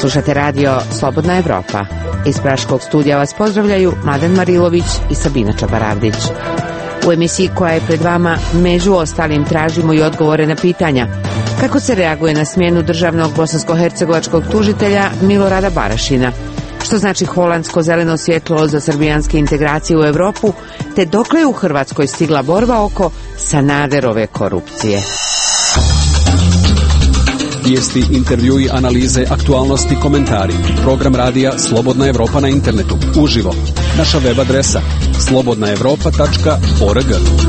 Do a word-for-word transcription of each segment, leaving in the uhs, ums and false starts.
Slušate radio Slobodna Evropa. Iz Praškog studija vas pozdravljaju Mladen Marilović i Sabina Čabaravdić. U emisiji koja je pred vama među ostalim tražimo i odgovore na pitanja kako se reaguje na smjenu državnog bosansko-hercegovačkog tužitelja Milorada Barašina, što znači holandsko zeleno svjetlo za srbijanske integracije u Europu, te dokle je u Hrvatskoj stigla borba oko Sanaderove korupcije. Vijesti, intervjui, analize, aktualnosti, komentari. Program radija Slobodna Evropa na internetu. Uživo. Naša web adresa slobodna evropa tačka org.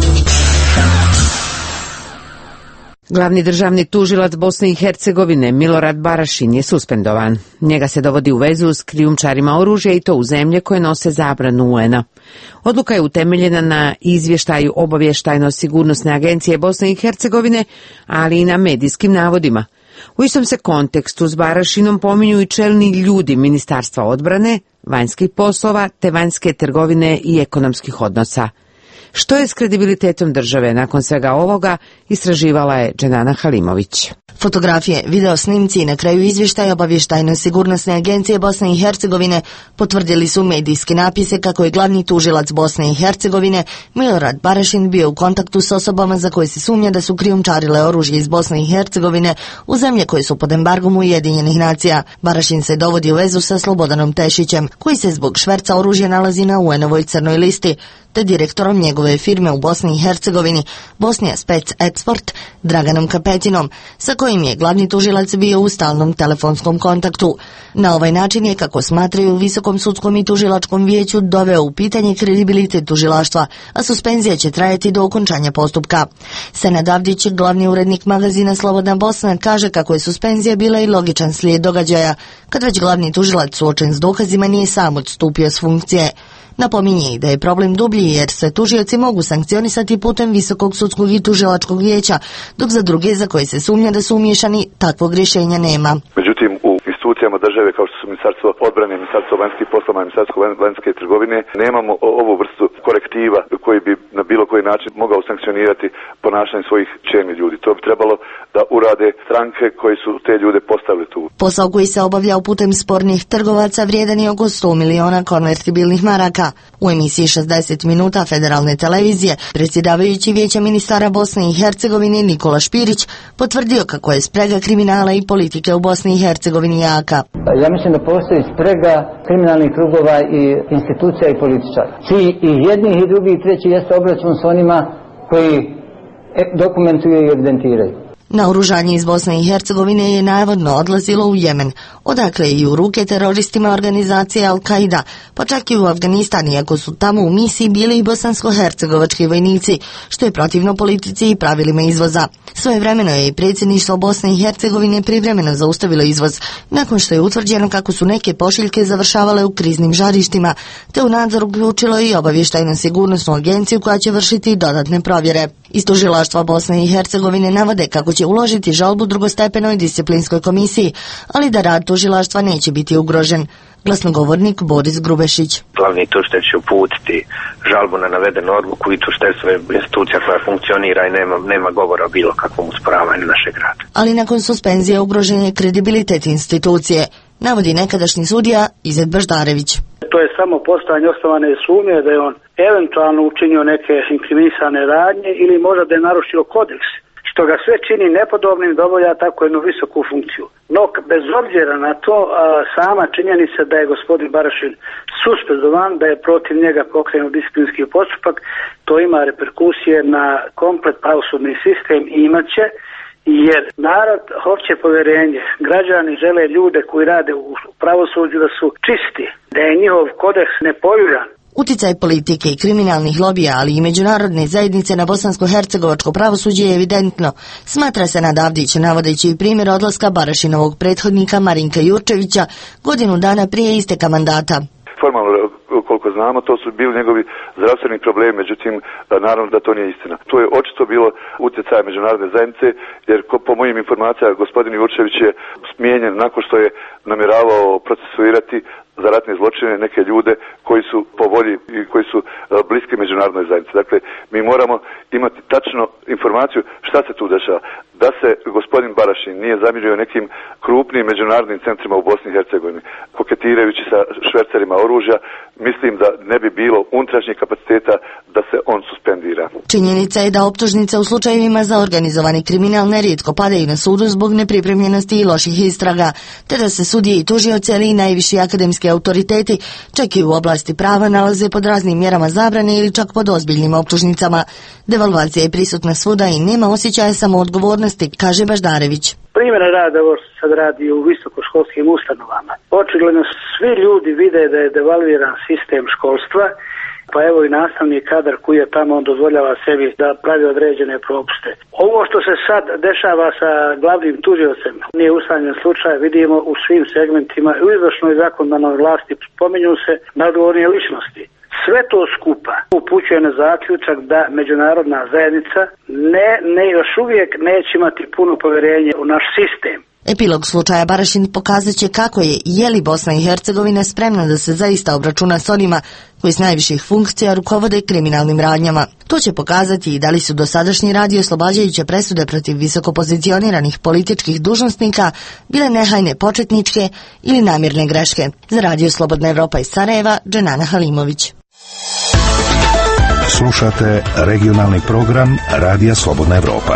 Glavni državni tužilac Bosne i Hercegovine Milorad Barašin je suspendovan. Njega se dovodi u vezu s krijumčarima oružja i to u zemlje koje nose zabranu U N-a. Odluka je utemeljena na izvještaju Obavještajno-sigurnosne agencije Bosne i Hercegovine, ali i na medijskim navodima. U istom se kontekstu s Barašinom pominju i čelni ljudi Ministarstva odbrane, vanjskih poslova te vanjske trgovine i ekonomskih odnosa. Što je s kredibilitetom države nakon svega ovoga, istraživala je Dženana Halimović. Fotografije, video snimci i na kraju izvještaja Obavještajno-sigurnosne agencije Bosne i Hercegovine potvrdili su medijski napise kako je glavni tužilac Bosne i Hercegovine Milorad Barašin bio u kontaktu s osobama za koje se sumnja da su krijumčarile oružje iz Bosne i Hercegovine u zemlje koje su pod embargom Ujedinjenih nacija. Barašin se dovodi u vezu sa Slobodanom Tešićem, koji se zbog šverca oružja nalazi na U N-ovoj crnoj listi, te direktorom njegove firme u Bosni i Hercegovini, Bosnija Spec Export, Draganom Kapetinom, sa kojim je glavni tužilac bio u stalnom telefonskom kontaktu. Na ovaj način je, kako smatraju u Visokom sudskom i tužilačkom vijeću, doveo u pitanje kredibilitet tužilaštva, a suspenzija će trajati do okončanja postupka. Senad Avdić, glavni urednik magazina Slobodna Bosna, kaže kako je suspenzija bila i logičan slijed događaja, kad već glavni tužilac suočen s dokazima nije sam odstupio s funkcije. Napominje i da je problem dublji jer se tužioci mogu sankcionisati putem Visokog sudskog i tužilačkog vijeća, dok za druge za koje se sumnja da su umiješani takvog rješenja nema. Međutim, u institucijama države kao što su Ministarstvo odbrane, Ministarstvo vanjskih poslova i Ministarstvo vanjske trgovine nemamo ovu vrstu korektiva koji bi na bilo koji način mogao sankcionirati ponašanje svojih čelnih ljudi. To bi trebalo da urade stranke koji su te ljude postavili tu. Posao koji se obavljao putem spornih trgovaca vrijedan je oko sto miliona konvertibilnih maraka. U emisiji šezdeset minuta Federalne televizije predsjedavajući Vijeća ministara Bosne i Hercegovine Nikola Špirić potvrdio kako je sprega kriminala i politike u Bosni i Hercegovini jaka. Ja mislim da postoji sprega kriminalnih krugova i institucija i političara. Čiji i jednih i drugih i treći jeste obračun s onima koji dokumentuju i evidentiraju. Naoružanje iz Bosne i Hercegovine je navodno odlazilo u Jemen, odakle i u ruke teroristima organizacije Al-Qaida, pa čak i u Afganistan, iako su tamo u misiji bili i bosansko-hercegovački vojnici, što je protivno politici i pravilima izvoza. Svojevremeno je i predsjedništvo Bosne i Hercegovine privremeno zaustavilo izvoz, nakon što je utvrđeno kako su neke pošiljke završavale u kriznim žarištima, te u nadzor uključilo i Obavještajno-sigurnosnu agenciju koja će vršiti dodatne provjere. Iz tužilaštva Bosne i Hercegovine navode kako će uložiti žalbu drugostepenoj disciplinskoj komisiji, ali da rad tužilaštva neće biti ugrožen. Glasnogovornik Boris Grubešić. Glavni tužitelj će uputiti žalbu na navedenu odluku i tužiteljstvo je institucija koja funkcionira i nema, nema govora o bilo kakvom usporavanju našeg rada. Ali nakon suspenzije ugrožen je kredibilitet institucije, navodi nekadašnji sudija Izet Baždarević. To je samo postojanje osnovane sumnje da je on eventualno učinio neke inkriminisane radnje ili možda da je narušio kodeks, što ga sve čini nepodobnim da obavlja tako jednu visoku funkciju. No, bez obzira na to, a, sama činjenica da je gospodin Barašin suspendovan, da je protiv njega pokrenut disciplinski postupak, to ima reperkusije na komplet pravosudni sistem i imaće, jer narod hoće povjerenje. Građani žele ljude koji rade u pravosuđu da su čisti, da je njihov kodeks nepoljujan. Uticaj politike i kriminalnih lobija, ali i međunarodne zajednice na bosansko-hercegovačko pravosuđe je evidentno, smatra Senad Avdić, navodeći i primjer odlaska Barašinovog prethodnika Marinka Jurčevića godinu dana prije isteka mandata. Formalno, koliko znamo, to su bili njegovi zdravstveni problemi, međutim, naravno da to nije istina. To je očito bilo utjecaj međunarodne zajednice, jer po mojim informacijama gospodin Jurčević je smijenjen nakon što je namjeravao procesuirati za ratne zločine neke ljude koji su po volji i koji su bliski međunarodnoj zajednici. Dakle, mi moramo imati tačno informaciju šta se tu dešava. da se gospodin Barašin nije zamirio nekim krupnim međunarodnim centrima u Bosni i Hercegovini, koketirajući sa švercerima oružja, mislim da ne bi bilo unutrašnjih kapaciteta da se on suspendira. Činjenica je da optužnice u slučajevima za organizovani kriminal nerijetko padaju na sudu zbog nepripremljenosti i loših istraga, te da se sudije i tužioci, ali i najviši akademski autoriteti čak i u oblasti prava nalaze pod raznim mjerama zabrane ili čak pod ozbiljnim optužnicama. Devalvacija je prisutna svuda i nema osjećaja samoodgovornosti, kaže Baždarević. Primjera rada ovo što sad radi u visokoškolskim ustanovama. Očigledno svi ljudi vide da je devalviran sistem školstva, pa evo i nastavni kadar koji je tamo, on dozvoljava sebi da pravi određene propuste. Ovo što se sad dešava sa glavnim tužiocem nije usamljen slučaj, vidimo u svim segmentima, u izvršnoj i zakonodavnoj vlasti spominju se nadgovorne ličnosti. Sve to skupa upućuje na zaključak da međunarodna zajednica ne, ne još uvijek neće imati puno povjerenje u naš sistem. Epilog slučaja Barašin pokazat će kako je i je li Bosna i Hercegovina spremna da se zaista obračuna s onima koji s najviših funkcija rukovode kriminalnim radnjama. To će pokazati i da li su dosadašnji radi oslobađajuće presude protiv visoko pozicioniranih političkih dužnosnika bile nehajne početničke ili namjerne greške. Za Radio Slobodna Evropa iz Sarajeva, Dženana Halimović. Slušate regionalni program Radija Slobodna Evropa.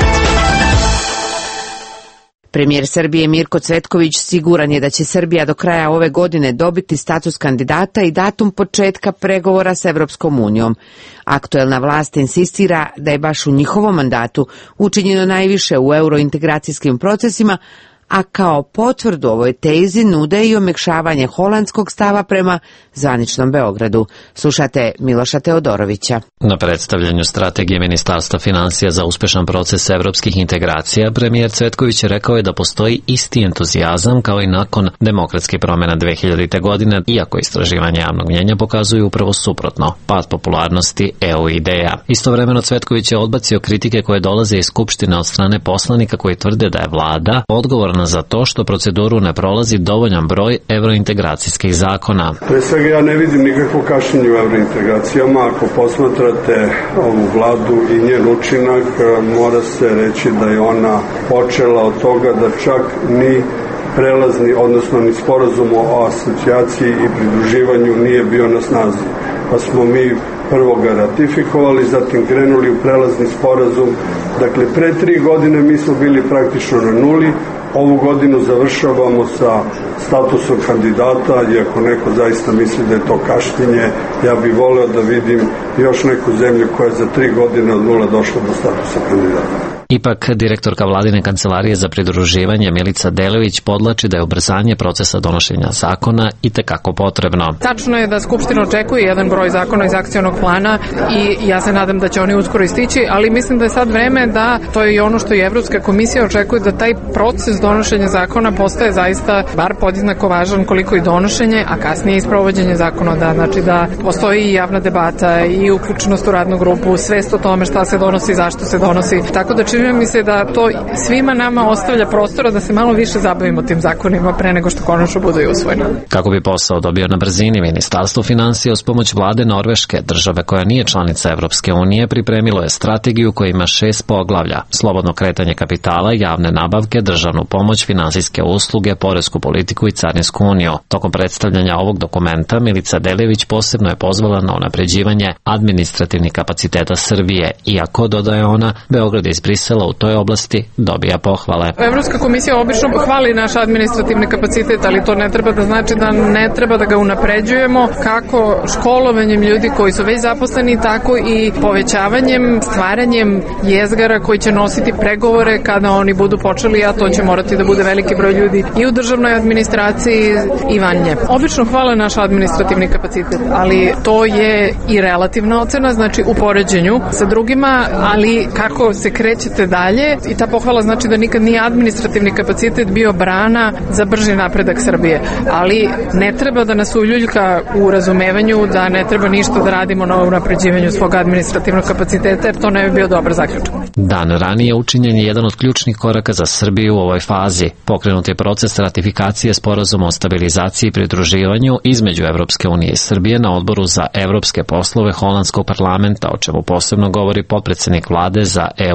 Premijer Srbije Mirko Cvetković siguran je da će Srbija do kraja ove godine dobiti status kandidata i datum početka pregovora s Evropskom unijom. Aktuelna vlast insistira da je baš u njihovom mandatu učinjeno najviše u eurointegracijskim procesima, a kao potvrdu ovoj tezi nude i omekšavanje holandskog stava prema zvaničnom Beogradu. Slušate Miloša Teodorovića. Na predstavljanju strategije Ministarstva finansija za uspešan proces evropskih integracija, premijer Cvetković rekao je da postoji isti entuzijazam kao i nakon demokratskih promjena dve hiljadite. godine, iako istraživanje javnog mnjenja pokazuju upravo suprotno, pad popularnosti E U ideja. Istovremeno Cvetković je odbacio kritike koje dolaze iz Skupštine od strane poslanika koji tvrde da je vlada odgovorna za to što proceduru ne prolazi dovoljan broj evrointegracijskih zakona. Pre svega ja ne vidim nikakvo kašnjenje u evrointegracijama. Ako posmatrate ovu vladu i njen učinak, mora se reći da je ona počela od toga da čak ni prelazni, odnosno ni sporazum o asocijaciji i pridruživanju nije bio na snazi. Pa smo mi prvo ga ratifikovali, zatim krenuli u prelazni sporazum. Dakle, pre tri godine mi smo bili praktično na nuli. Ovu godinu završavamo sa statusom kandidata, i ako neko zaista misli da je to kašnjenje, ja bih voleo da vidim još neku zemlju koja je za tri godine od nula došla do statusa kandidata. Ipak, direktorka vladine kancelarije za pridruživanje Milica Delević podlači da je ubrzanje procesa donošenja zakona itekako potrebno. Tačno je da Skupština očekuje jedan broj zakona iz akcionog plana i ja se nadam da će oni uskoro istići, ali mislim da je sad vreme da, to je i ono što i Evropska komisija očekuje, da taj proces donošenja zakona postaje zaista bar podjednako važan koliko i donošenje, a kasnije i sprovođenje zakona, da, znači da postoji i javna debata i uključenost u radnu grupu, svest o tome šta se donosi, zašto se donosi, tako da čini mi se da to svima nama ostavlja prostora da se malo više zabavimo tim zakonima pre nego što konačno budu i usvojeni. Kako bi posao dobio na brzini, Ministarstvo finansija uz pomoć vlade Norveške, države koja nije članica Evropske unije, pripremilo je strategiju koja ima šest poglavlja: slobodno kretanje kapitala, javne nabavke, državnu pomoć, finansijske usluge, poresku politiku i carinsku uniju. Tokom predstavljanja ovog dokumenta Milica Delević posebno je pozvala na unapređivanje administrativnih kapaciteta Srbije, iako, dodaje ona, Beograd iz Brisela u toj oblasti dobija pohvale. Evropska komisija obično hvali naš administrativni kapacitet, ali to ne treba da znači da ne treba da ga unapređujemo, kako školovanjem ljudi koji su već zaposleni, tako i povećavanjem, stvaranjem jezgara koji će nositi pregovore kada oni budu počeli, a to će morati da bude veliki broj ljudi i u državnoj administraciji i van nje. Obično hvale naš administrativni kapacitet, ali to je i relativna ocena, znači u poređenju sa drugima, ali kako se krećete dalje, i ta pohvala znači da nikad nije administrativni kapacitet bio brana za brži napredak Srbije, ali ne treba da nas uljuljka u razumevanju da ne treba ništa da radimo na unapređivanju svog administrativnog kapaciteta, jer to ne bi bio dobar zaključak. Dan ranije učinjen je jedan od ključnih koraka za Srbiju u ovoj fazi. Pokrenut je proces ratifikacije sporazuma o stabilizaciji i pridruživanju između Evropske unije i Srbije na Odboru za evropske poslove holandskog parlamenta, o čemu posebno govori potpredsednik vlade za E U integraciju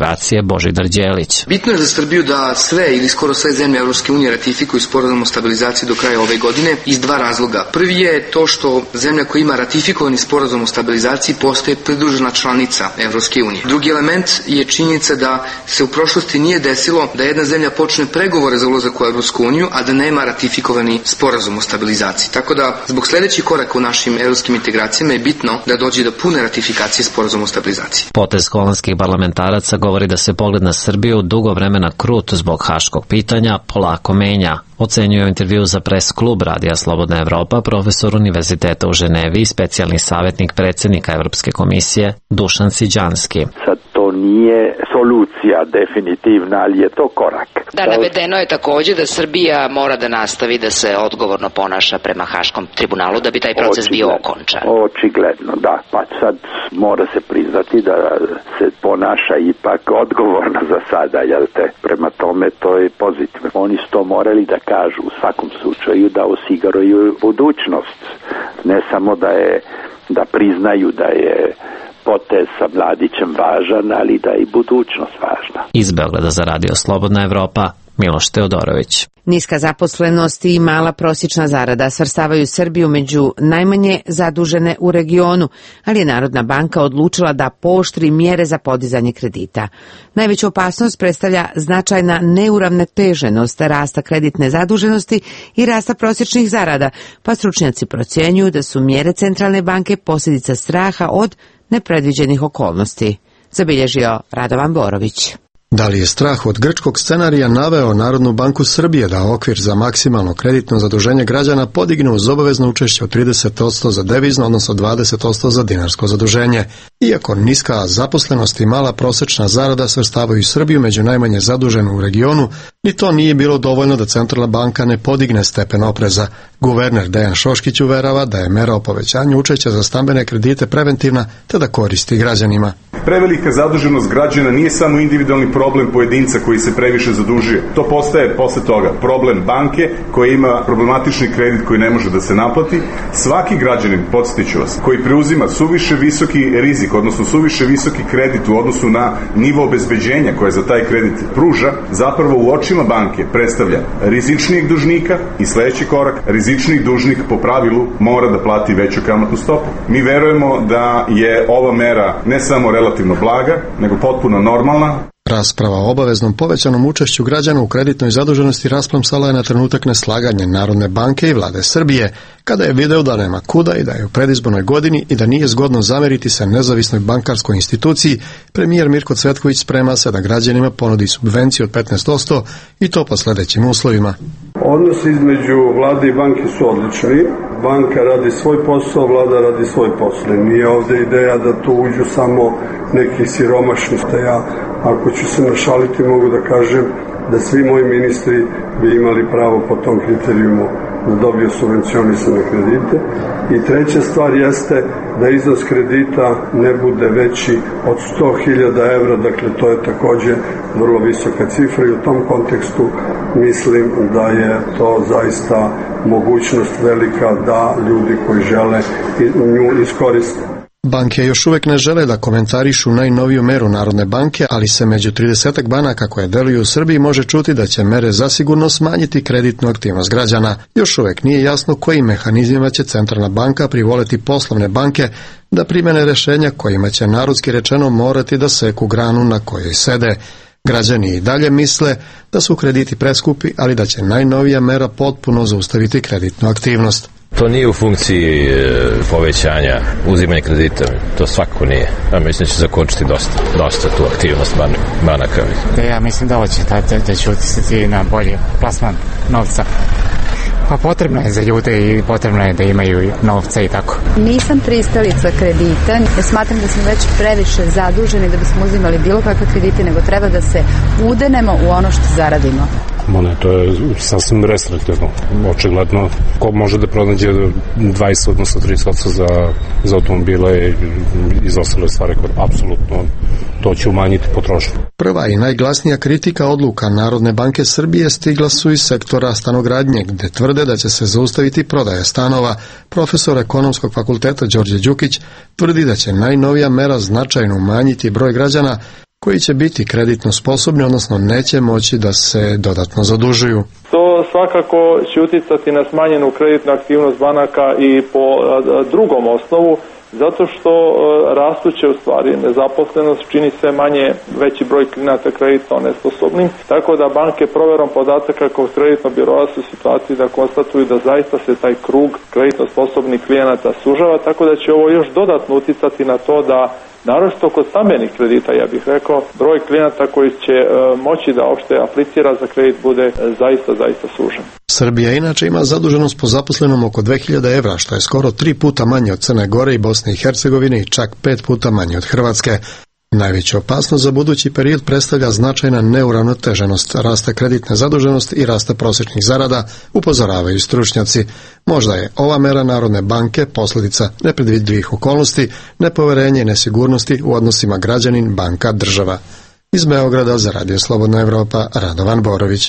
integracije Božidar Đelić. Bitno je za Srbiju da sve ili skoro sve zemlje Evropske unije ratifikuju sporazum o stabilizaciji do kraja ove godine iz dva razloga. Prvi je to što zemlja koja ima ratifikovani sporazum o stabilizaciji postaje pridružena članica Evropske unije. Drugi element je činjenica da se u prošlosti nije desilo da jedna zemlja počne pregovore za ulazak u Evropsku uniju, a da nema ratifikovani sporazum o stabilizaciji. Tako da, zbog sledećih koraka u našim evropskim integracijama je bitno da dođe do pune ratifikacije sporazuma o stabilizaciji. Potez holandskih parlamentaraca govori da se pogled na Srbiju dugo vremena krut zbog haškog pitanja polako menja. Ocenjuje u intervju za Press klub Radija Slobodna Evropa profesor Univerziteta u Ženevi i specijalni savjetnik predsjednika Evropske komisije Dušan Siđanski. Sad to nije solucija definitivna, ali je to korak. Da, navedeno je također da Srbija mora da nastavi da se odgovorno ponaša prema Haškom tribunalu da bi taj proces bio okončan. Očigledno, da. Pa sad mora se priznati da se ponaša ipak odgovorno za sada, jel te? Prema tome to je pozitivno. Oni su to morali da kažu u svakom slučaju da osiguraju budućnost. Ne samo da je da priznaju da je potez sa Mladićem važan, ali da je i budućnost važna. Iz Beograda za Radio Slobodna Evropa, Miloš Teodorović. Niska zaposlenost i mala prosječna zarada svrstavaju Srbiju među najmanje zadužene u regionu, ali je Narodna banka odlučila da pooštri mjere za podizanje kredita. Najveću opasnost predstavlja značajna neuravnoteženost rasta kreditne zaduženosti i rasta prosječnih zarada, pa stručnjaci procjenjuju da su mjere Centralne banke posljedica straha od nepredviđenih okolnosti. Zabilježio Radovan Borović. Da li je strah od grčkog scenarija naveo Narodnu banku Srbije da okvir za maksimalno kreditno zaduženje građana podigne uz obavezno učešće od trideset posto za devizno, odnosno dvadeset posto za dinarsko zaduženje? Iako niska zaposlenost i mala prosječna zarada svrstavaju Srbiju među najmanje zaduženu u regionu, ni to nije bilo dovoljno da Centralna banka ne podigne stepen opreza. Guverner Dejan Šoškić uverava da je mera o povećanju učešća za stambene kredite preventivna te da koristi građanima. Prevelika zaduženost građana nije samo individualni problem pojedinca koji se previše zadužuje. To postaje posle toga problem banke koja ima problematični kredit koji ne može da se naplati. Svaki građanin, podsjetiću vas, koji preuzima suviše visoki rizik, odnosno suviše visoki kredit u odnosu na nivo obezbeđenja koje za taj kredit pruža, zapravo u očima banke predstavlja rizičnijeg dužnika i sledeći korak, rizičniji dužnik po pravilu mora da plati veću kamatnu stopu. Mi verujemo da je ova mera ne samo relativno blaga, nego potpuno normalna. Rasprava o obaveznom povećanom učešću građana u kreditnoj zaduženosti rasplamsala je na trenutak neslaganje Narodne banke i vlade Srbije, kada je video da nema kuda i da je u predizbornoj godini i da nije zgodno zameriti se nezavisnoj bankarskoj instituciji, premijer Mirko Cvetković sprema se da građanima ponudi subvenciju od petnaest posto i to po sledećim uslovima. Odnosi između vlade i banke su odlični. Banka radi svoj posao, vlada radi svoj posao. Nije ovde ideja da tu uđu samo neki siromašni. Ja, ako ću se našaliti, mogu da kažem da svi moji ministri bi imali pravo po tom kriterijumu da dobiju subvencionisane kredite. I treća stvar jeste da iznos kredita ne bude veći od sto hiljada evra, dakle to je takođe vrlo visoka cifra i u tom kontekstu mislim da je to zaista mogućnost velika da ljudi koji žele nju iskoriste. Banke još uvek ne žele da komentarišu najnoviju meru Narodne banke, ali se među tridesetak banaka koje deluju u Srbiji može čuti da će mere zasigurno smanjiti kreditnu aktivnost građana. Još uvek nije jasno kojim mehanizmima će Centralna banka privoleti poslovne banke da primene rešenja kojima će narodski rečeno morati da seku granu na kojoj sede. Građani i dalje misle da su krediti preskupi, ali da će najnovija mera potpuno zaustaviti kreditnu aktivnost. To nije u funkciji povećanja uzimanja kredita, to svakako nije. Ja mislim da će zakočiti dosta, dosta tu aktivnost banaka. Ja mislim da hoće da, da će utisati na bolji plasman novca. Pa potrebno je za ljude i potrebno je da imaju novca i tako. Nisam pristalica kredita, ja smatram da smo već previše zaduženi da bismo uzimali bilo kakve kredite, nego treba da se udenemo u ono što zaradimo. Ne, to je sasvim restriktivno. Očigledno, ko može da pronađe dvadeset odnosno trideset posto za, za automobile i za ostale stvari, koje apsolutno to će umanjiti potrošnju. Prva i najglasnija kritika odluka Narodne banke Srbije stigla su iz sektora stanogradnje, gde tvrde da će se zaustaviti prodaja stanova. Profesor Ekonomskog fakulteta Đorđe Đukić tvrdi da će najnovija mera značajno umanjiti broj građana koji će biti kreditno sposobni, odnosno neće moći da se dodatno zadužuju. To svakako će uticati na smanjenu kreditnu aktivnost banaka i po drugom osnovu, zato što rastuće u stvari nezaposlenost čini sve manje veći broj klijenata kreditno nesposobnim, tako da banke provjerom podataka kod kreditnog biroa su u situaciji da konstatuju da zaista se taj krug kreditno sposobnih klijenata sužava, tako da će ovo još dodatno uticati na to da naročito kod stambenih kredita, ja bih rekao, broj klijenata koji će e, moći da uopšte aplicira za kredit bude e, zaista, zaista sužen. Srbija inače ima zaduženost po zaposlenom oko dve hiljade evra, što je skoro tri puta manje od Crne Gore i Bosne i Hercegovine i čak pet puta manje od Hrvatske. Najveća opasnost za budući period predstavlja značajna neuravnoteženost, raste kreditne zaduženosti i raste prosječnih zarada, upozoravaju stručnjaci. Možda je ova mera Narodne banke posljedica nepredvidljivih okolnosti, nepoverenja i nesigurnosti u odnosima građanin, banka, država. Iz Beograda za Radio Slobodna Evropa, Radovan Borović.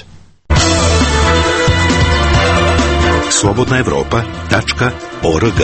slobodna evropa tačka org.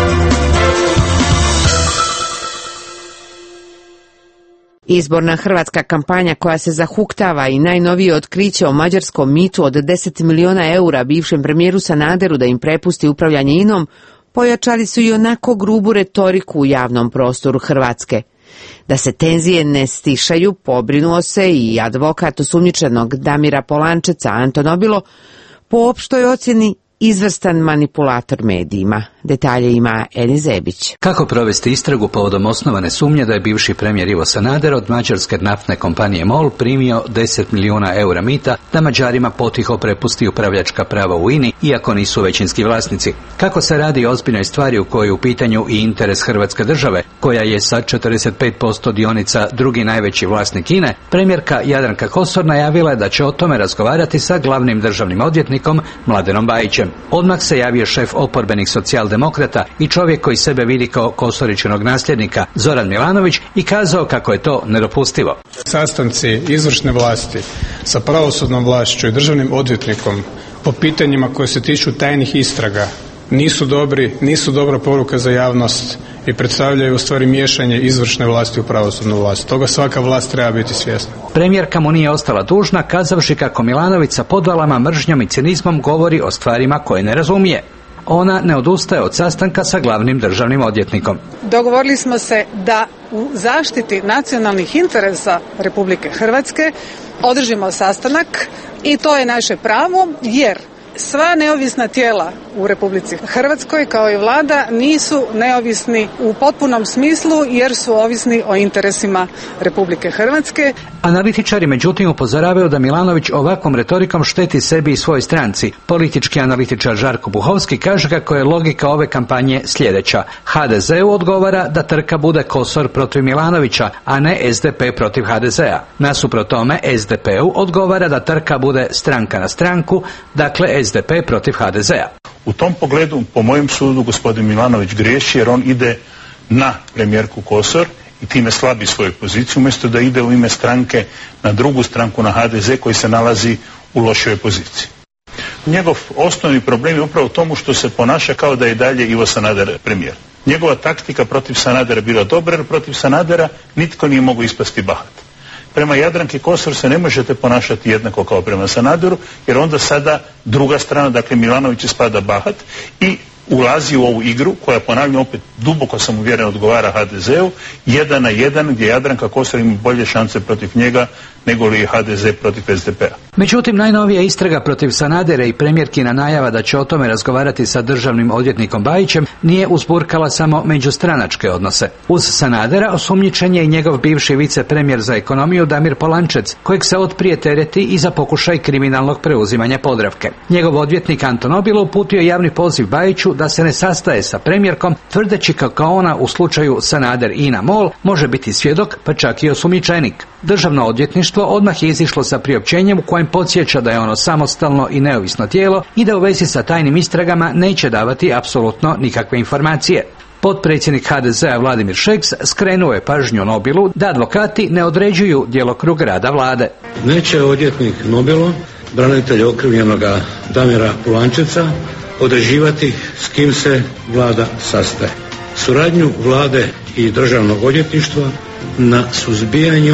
Izborna hrvatska kampanja koja se zahuktava i najnovije otkriće o mađarskom mitu od deset miliona eura bivšem premijeru Sanaderu da im prepusti upravljanje I N O-om, pojačali su i onako grubu retoriku u javnom prostoru Hrvatske. Da se tenzije ne stišaju, pobrinuo se i advokat osumnjičenog Damira Polančeca Anton Obilo, po opštoj ocjeni izvrstan manipulator medijima. Detalje ima Eni Zebić. Kako provesti istragu povodom osnovane sumnje da je bivši premijer Ivo Sanader od mađarske naftne kompanije MOL primio deset miliona eura mita da Mađarima potiho prepusti upravljačka prava u I N I, iako nisu većinski vlasnici? Kako se radi o ozbiljnoj stvari u kojoj je u pitanju i interes Hrvatske države, koja je sa četrdeset pet posto dionica drugi najveći vlasnik I N E, premijerka Jadranka Kosor najavila je da će o tome razgovarati sa glavnim državnim odvjetnikom Mladenom Bajićem. Odmah se javio šef oporbenih socijaldemokrata i čovjek koji sebe vidi kao Kosoričinog nasljednika, Zoran Milanović, i kazao kako je to nedopustivo. Sastanci izvršne vlasti sa pravosudnom vlašću i državnim odvjetnikom po pitanjima koje se tiču tajnih istraga nisu dobri, nisu dobra poruka za javnost i predstavljaju u stvari miješanje izvršne vlasti u pravosudnu vlast. Toga svaka vlast treba biti svjesna. Premijerka mu nije ostala dužna, kazavši kako Milanović sa podvalama, mržnjom i cinizmom govori o stvarima koje ne razumije. Ona ne odustaje od sastanka sa glavnim državnim odvjetnikom. Dogovorili smo se da u zaštiti nacionalnih interesa Republike Hrvatske održimo sastanak i to je naše pravo, jer sva neovisna tijela u Republici Hrvatskoj kao i vlada nisu neovisni u potpunom smislu jer su ovisni o interesima Republike Hrvatske. Analitičari međutim upozoravaju da Milanović ovakvom retorikom šteti sebi i svojoj stranci. Politički analitičar Žarko Buhovski kaže kako je logika ove kampanje sljedeća. ha de zeu odgovara da trka bude Kosor protiv Milanovića, a ne es de pe protiv ha de zea. Nasuprot tome es de peu odgovara da trka bude stranka na stranku, dakle es de pe protiv ha de zea. U tom pogledu, po mojem sudu, gospodin Milanović griješi jer on ide na premijerku Kosor i time slabi svoju poziciju, umjesto da ide u ime stranke na drugu stranku, na ha de ze koji se nalazi u lošoj poziciji. Njegov osnovni problem je upravo u tomu što se ponaša kao da je dalje Ivo Sanader premijer. Njegova taktika protiv Sanadera bila dobra, jer protiv Sanadera nitko nije mogao ispasti bahat. Prema Jadranki Kosor se ne možete ponašati jednako kao prema Sanaderu, jer onda sada druga strana, dakle Milanović, spada bahat i ulazi u ovu igru koja, ponavljam opet, duboko sam uvjeren odgovara ha de zeu, jedan na jedan, gdje Jadranka Kosor ima bolje šanse protiv njega nego li ha de ze protiv es de pea. Međutim, najnovija istraga protiv Sanadera i premijerkina najava da će o tome razgovarati sa državnim odvjetnikom Bajićem nije uzburkala samo međustranačke odnose. Uz Sanadera osumnjičen je i njegov bivši vicepremijer za ekonomiju Damir Polančec, kojeg se otprije tereti i za pokušaj kriminalnog preuzimanja Podravke. Njegov odvjetnik Anton Obilo uputio javni poziv Bajiću da se ne sastaje sa premijerkom, tvrdeći kako ona u slučaju Sanader I N A MOL može biti svjedok, pa čak i osumnjičenik. Državno odvjetništvo odmah je izišlo sa priopćenjem u kojem podsjeća da je ono samostalno i neovisno tijelo i da u vezi sa tajnim istragama neće davati apsolutno nikakve informacije. Potpredsjednik ha de zea Vladimir Šeks skrenuo je pažnju Nobilu da advokati ne određuju djelokrug rada vlade. Neće odvjetnik Nobilo, branitelj okrivljenoga Damira Polančeca, određivati s kim se vlada sastaje. Suradnju vlade i državnog odvjetništva na suzbijanju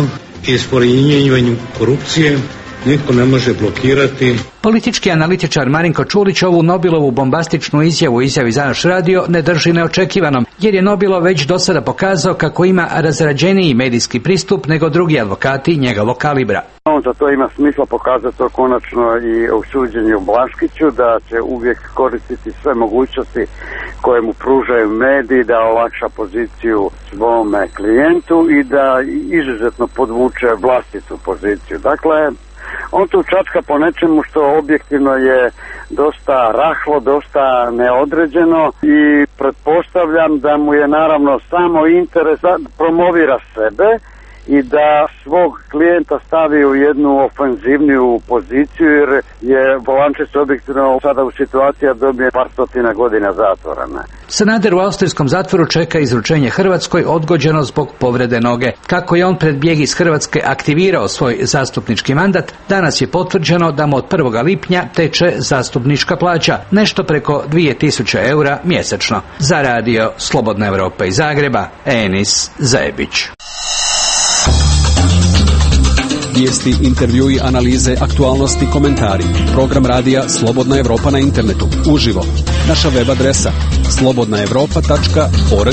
iskorjenjivanju korupcije niko ne može blokirati. Politički analitičar Marinko Čulić ovu Nobelovu bombastičnu izjavu u izjavi za naš radio ne drži neočekivanom, jer je Nobelov već do sada pokazao kako ima razrađeniji medijski pristup nego drugi advokati njegovog kalibra. Onda to ima smisla pokazati to konačno i u suđenju Blaškiću, da će uvijek koristiti sve mogućnosti koje mu pružaju mediji, da olakša poziciju svome klijentu i da izuzetno podvuče vlastitu poziciju. Dakle, on tu čačka po nečemu što objektivno je dosta rahlo, dosta neodređeno i pretpostavljam da mu je naravno samo interes da promovira sebe i da svog klijenta stavi u jednu ofenzivniju poziciju, jer je Polančec objektivno sada u situaciji da dobije par stotina godina zatvora. Ne? Sanader u austrijskom zatvoru čeka izručenje Hrvatskoj odgođeno zbog povrede noge. Kako je on pred bijeg iz Hrvatske aktivirao svoj zastupnički mandat, danas je potvrđeno da mu od prvog lipnja teče zastupnička plaća, nešto preko dvije tisuće eura mjesečno. Za radio Slobodna Evropa iz Zagreba, Enis Zebić. Vijesti, intervjui, analize, aktualnosti, komentari. Program radija Slobodna Evropa na internetu. Uživo. Naša web adresa slobodna evropa tačka org.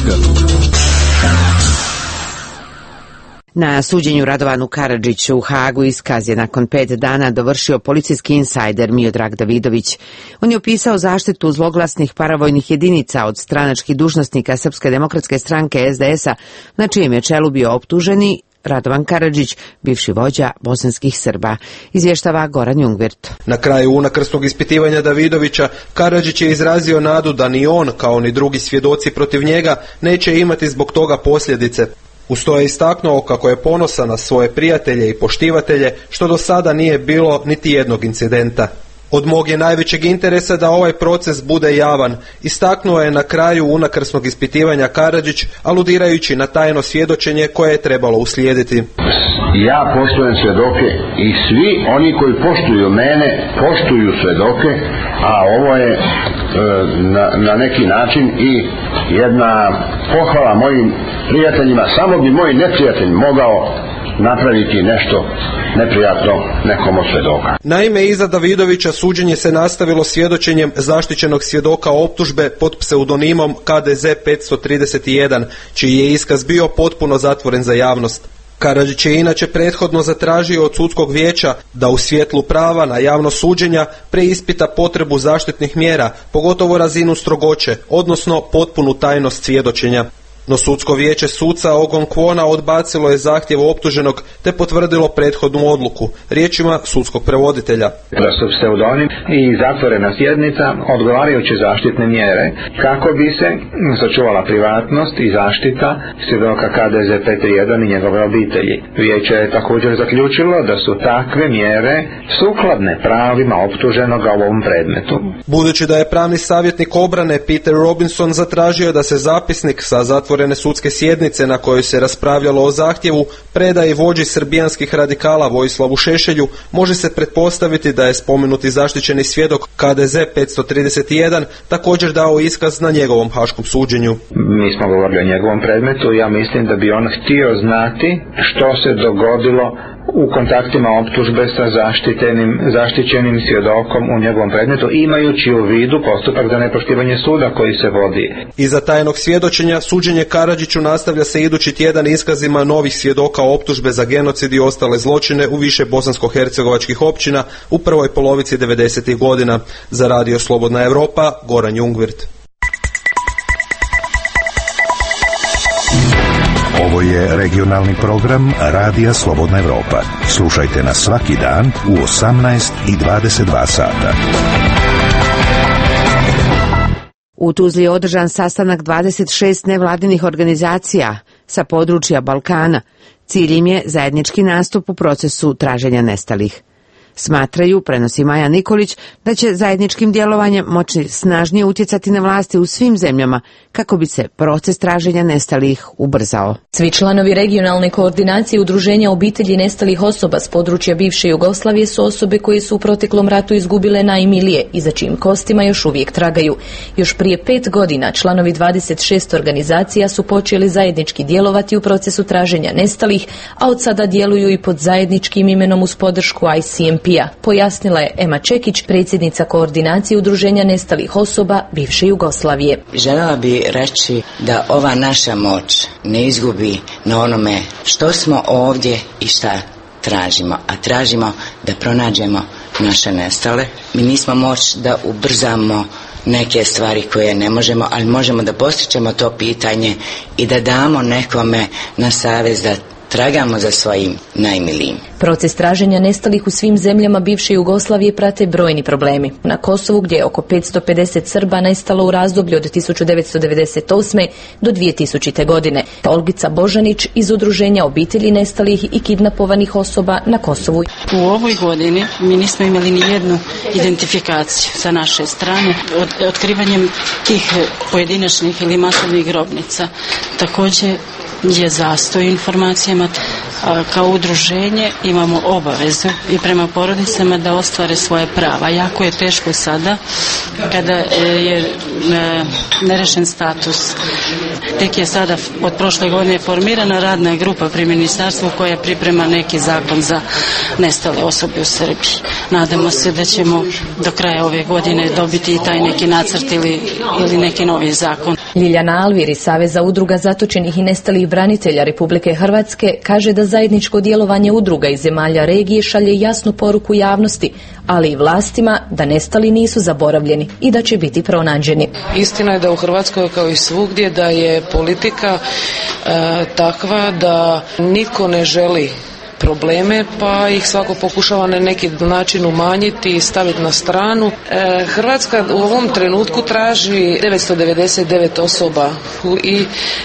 Na suđenju Radovanu Karadžiću u Hagu iskaz je nakon pet dana dovršio policijski insajder Miodrag Davidović. On je opisao zaštitu zloglasnih paravojnih jedinica od stranačkih dužnosnika Srpske demokratske stranke S D S-a, na čijem je čelu bio optuženi Radovan Karadžić, bivši vođa bosanskih Srba, izvještava Goran Jungvirt. Na kraju unakrsnog ispitivanja Davidovića, Karadžić je izrazio nadu da ni on, kao ni drugi svjedoci protiv njega, neće imati zbog toga posljedice. Uz to je istaknuo kako je ponosan na svoje prijatelje i poštivatelje, što do sada nije bilo niti jednog incidenta. Od mog je najvećeg interesa da ovaj proces bude javan, istaknuo je na kraju unakrsnog ispitivanja Karadžić, aludirajući na tajno svjedočenje koje je trebalo uslijediti. Ja poštujem svjedoke i svi oni koji poštuju mene, poštuju svjedoke, a ovo je e, na, na neki način i jedna pohvala mojim prijateljima. Samo bi moj neprijatelj mogao napraviti nešto neprijatno nekom od svjedoka. Naime, iza Davidovića suđenje se nastavilo svjedočenjem zaštićenog svjedoka optužbe pod pseudonimom K D Z petsto trideset jedan, čiji je iskaz bio potpuno zatvoren za javnost. Karadžić je inače prethodno zatražio od sudskog vijeća da u svjetlu prava na javno suđenja preispita potrebu zaštitnih mjera, pogotovo razinu strogoće, odnosno potpunu tajnost svjedočenja. No sudsko vijeće suca Ogon Kwona odbacilo je zahtjev optuženog te potvrdilo prethodnu odluku, riječima sudskog prevoditelja. Da su pseudonim i zatvorena sjednica odgovarajuće zaštitne mjere kako bi se sačuvala privatnost i zaštita svjedoka K D Z petsto jedan i njegove obitelji. Vijeće je također zaključilo da su takve mjere sukladne pravima optuženoga u ovom predmetu. Budući da je pravni savjetnik obrane Peter Robinson zatražio da se zapisnik sa zatvorenim sudske sjednice na kojoj se raspravljalo o zahtjevu predaje vođi srbijanskih radikala Vojislavu Šešelju, može se pretpostaviti da je spomenuti zaštićeni svjedok K D Z petsto trideset jedan također dao iskaz na njegovom haškom suđenju. Mi smo govorili o njegovom predmetu, ja mislim da bi on htio znati što se dogodilo u kontaktima optužbe sa zaštitenim, zaštićenim svjedokom u njegovom predmetu, imajući u vidu postupak za nepoštivanje suda koji se vodi. Iza tajnog svjedočenja suđenje Karadžiću nastavlja se idući tjedan iskazima novih svjedoka optužbe za genocid i ostale zločine u više bosansko-hercegovačkih općina u prvoj polovici devedesetih godina. Za radio Slobodna Evropa, Goran Jungvirt. Ovo je regionalni program Radija Slobodna Evropa. Slušajte nas svaki dan u osamnaest i dvadeset dva sata. U Tuzli je održan sastanak dvadeset šest nevladinih organizacija sa područja Balkana. Cilj im je zajednički nastup u procesu traženja nestalih. Smatraju, prenosi Maja Nikolić, da će zajedničkim djelovanjem moći snažnije utjecati na vlasti u svim zemljama kako bi se proces traženja nestalih ubrzao. Svi članovi regionalne koordinacije Udruženja obitelji nestalih osoba s područja bivše Jugoslavije su osobe koje su u proteklom ratu izgubile najmilije i za čijim kostima još uvijek tragaju. Još prije pet godina članovi dvadeset šest organizacija su počeli zajednički djelovati u procesu traženja nestalih, a od sada djeluju i pod zajedničkim imenom uz podršku I C M P-a, pojasnila je Ema Čekić, predsjednica koordinacije Udruženja nestalih osoba bivše Jugoslavije. Željela bi reći da ova naša moć ne izgubi na onome što smo ovdje i šta tražimo, a tražimo da pronađemo naše nestale. Mi nismo moć da ubrzamo neke stvari koje ne možemo, ali možemo da postičemo to pitanje i da damo nekome na savez da tragamo za svojim najmilijim. Proces traženja nestalih u svim zemljama bivše Jugoslavije prate brojni problemi. Na Kosovu, gdje je oko petsto pedeset Srba nestalo u razdoblju od tisuću devetsto devedeset osme do dvije tisućite. godine. Olgica Božanić iz Udruženja obitelji nestalih i kidnapovanih osoba na Kosovu. U ovoj godini mi nismo imali ni jednu identifikaciju sa naše strane od otkrivanjem tih pojedinačnih ili masovnih grobnica. Također je zastoj informacijama. Kao udruženje imamo obavezu i prema porodicama da ostvare svoje prava. Jako je teško sada kada je nerešen status. Tek je sada od prošle godine formirana radna grupa pri ministarstvu koja priprema neki zakon za nestale osobe u Srbiji. Nadamo se da ćemo do kraja ove godine dobiti i taj neki nacrt ili, ili neki novi zakon. Ljiljana Alvir iz Saveza udruga zatočenih i nestalih branitelja Republike Hrvatske kaže da zajedničko djelovanje udruga iz zemalja regije šalje jasnu poruku javnosti, ali i vlastima da nestali nisu zaboravljeni i da će biti pronađeni. Istina je da u Hrvatskoj kao i svugdje da je politika e, takva da nitko ne želi probleme, pa ih svako pokušava na neki način umanjiti i staviti na stranu. E, Hrvatska u ovom trenutku traži devetsto devedeset devet osoba i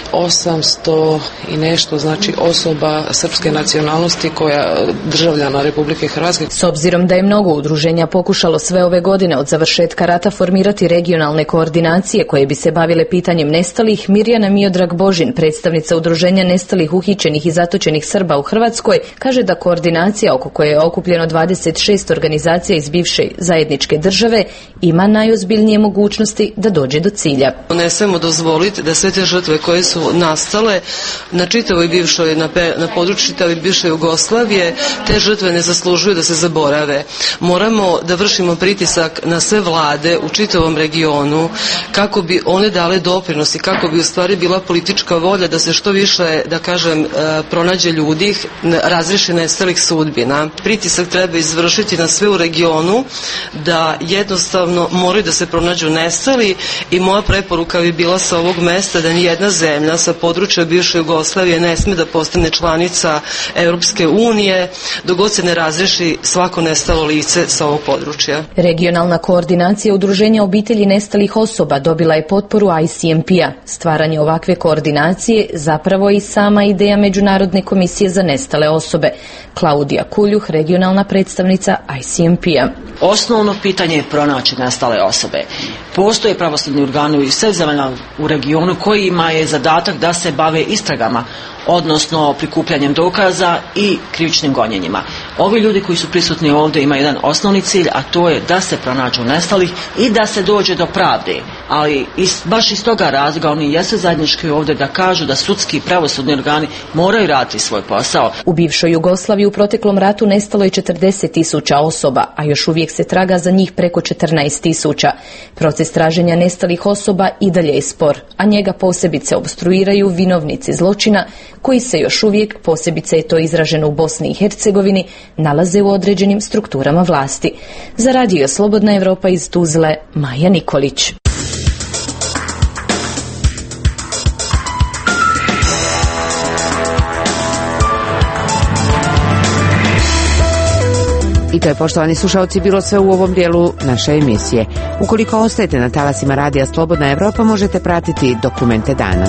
osamsto i nešto, znači osoba srpske nacionalnosti koja državljana Republike Hrvatske. S obzirom da je mnogo udruženja pokušalo sve ove godine od završetka rata formirati regionalne koordinacije koje bi se bavile pitanjem nestalih, Mirjana Miodrag Božin, predstavnica Udruženja nestalih, uhićenih i zatočenih Srba u Hrvatskoj, kaže da koordinacija oko koje je okupljeno dvadeset šest organizacija iz bivše zajedničke države ima najozbiljnije mogućnosti da dođe do cilja. Ne smemo dozvoliti da sve te žrtve koje su nastale na čitavoj bivšoj, na, pe, na području čitave bivše Jugoslavije, te žrtve ne zaslužuju da se zaborave. Moramo da vršimo pritisak na sve vlade u čitavom regionu kako bi one dale doprinos i kako bi u stvari bila politička volja da se što više, da kažem, pronađe ljudi, razriješi nestalih sudbina. Pritisak treba izvršiti na sve u regionu da jednostavno moraju da se pronađu nestali i moja preporuka bi bila sa ovog mesta da nijedna zemlja sa područja bivše Jugoslavije ne sme da postane članica Europske unije dok god se ne razriješi svako nestalo lice sa ovog područja. Regionalna koordinacija Udruženja obitelji nestalih osoba dobila je potporu I C M P-a. Stvaranje ovakve koordinacije zapravo je i sama ideja Međunarodne komisije za nestale osobe. Klaudija Kuljuh, regionalna predstavnica I C M P-a. Osnovno pitanje je pronaći nestale osobe. Postoje pravosudni organi u sve zemljama u regionu kojima je zadatak da se bave istragama, odnosno prikupljanjem dokaza i krivičnim gonjenjima. Ovi ljudi koji su prisutni ovdje imaju jedan osnovni cilj, a to je da se pronađu nestalih i da se dođe do pravde. Ali iz, baš iz toga razloga oni jesu zajednički ovdje da kažu da sudski i pravosudni organi moraju raditi svoj posao. U bivšoj Jugoslaviji u proteklom ratu nestalo je četrdeset tisuća osoba, a još uvijek se traga za njih preko četrnaest tisuća. Proces traženja nestalih osoba i dalje je spor, a njega posebice opstruiraju vinovnici zločina koji se još uvijek, posebice je to izraženo u Bosni i Hercegovini, nalaze u određenim strukturama vlasti. Za Radio Slobodna Evropa iz Tuzle, Maja Nikolić. I to je, poštovani slušalci, bilo sve u ovom dijelu naše emisije. Ukoliko ostajete na talasima Radija Slobodna Evropa, možete pratiti Dokumente dana.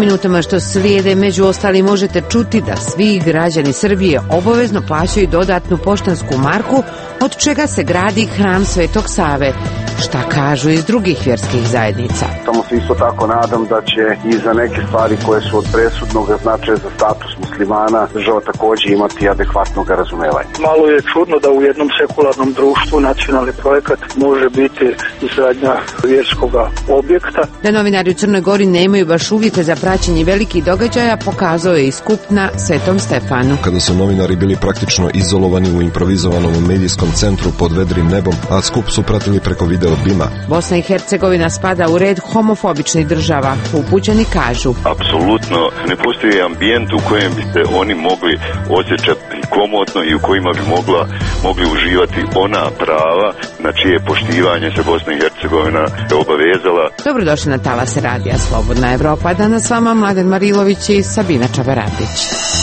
minutama što slijede među ostali možete čuti da svi građani Srbije obavezno plaćaju dodatnu poštansku marku, od čega se gradi hram Svetog Save. Šta kažu iz drugih vjerskih zajednica? Samo se isto tako nadam da će i za neke stvari koje su od presudnog značaja za status muslimana država također imati adekvatnog razumevanja. Malo je čudno da u jednom sekularnom društvu nacionalni projekat može biti izgradnja vjerskog objekta. Da novinari u Crnoj Gori nemaju baš uvjete za praćenje velikih događaja pokazao je i skup na Svetom Stefanu. Kada su novinari bili praktično izolovani u improvizovanom medijskom centru pod vedrim nebom, a skup su pratili preko video bima. Bosna i Hercegovina spada u red homofobičnih država. Upućeni kažu: apsolutno ne postoji ambijent u kojem bi se oni mogli osjećati komotno i u kojima bi mogla, mogli uživati ona prava na čije poštivanje se Bosna i Hercegovina obavezala. Dobrodošli na talase radija Slobodna Evropa. Danas s vama Mladen Marilović i Sabina Čabaradić.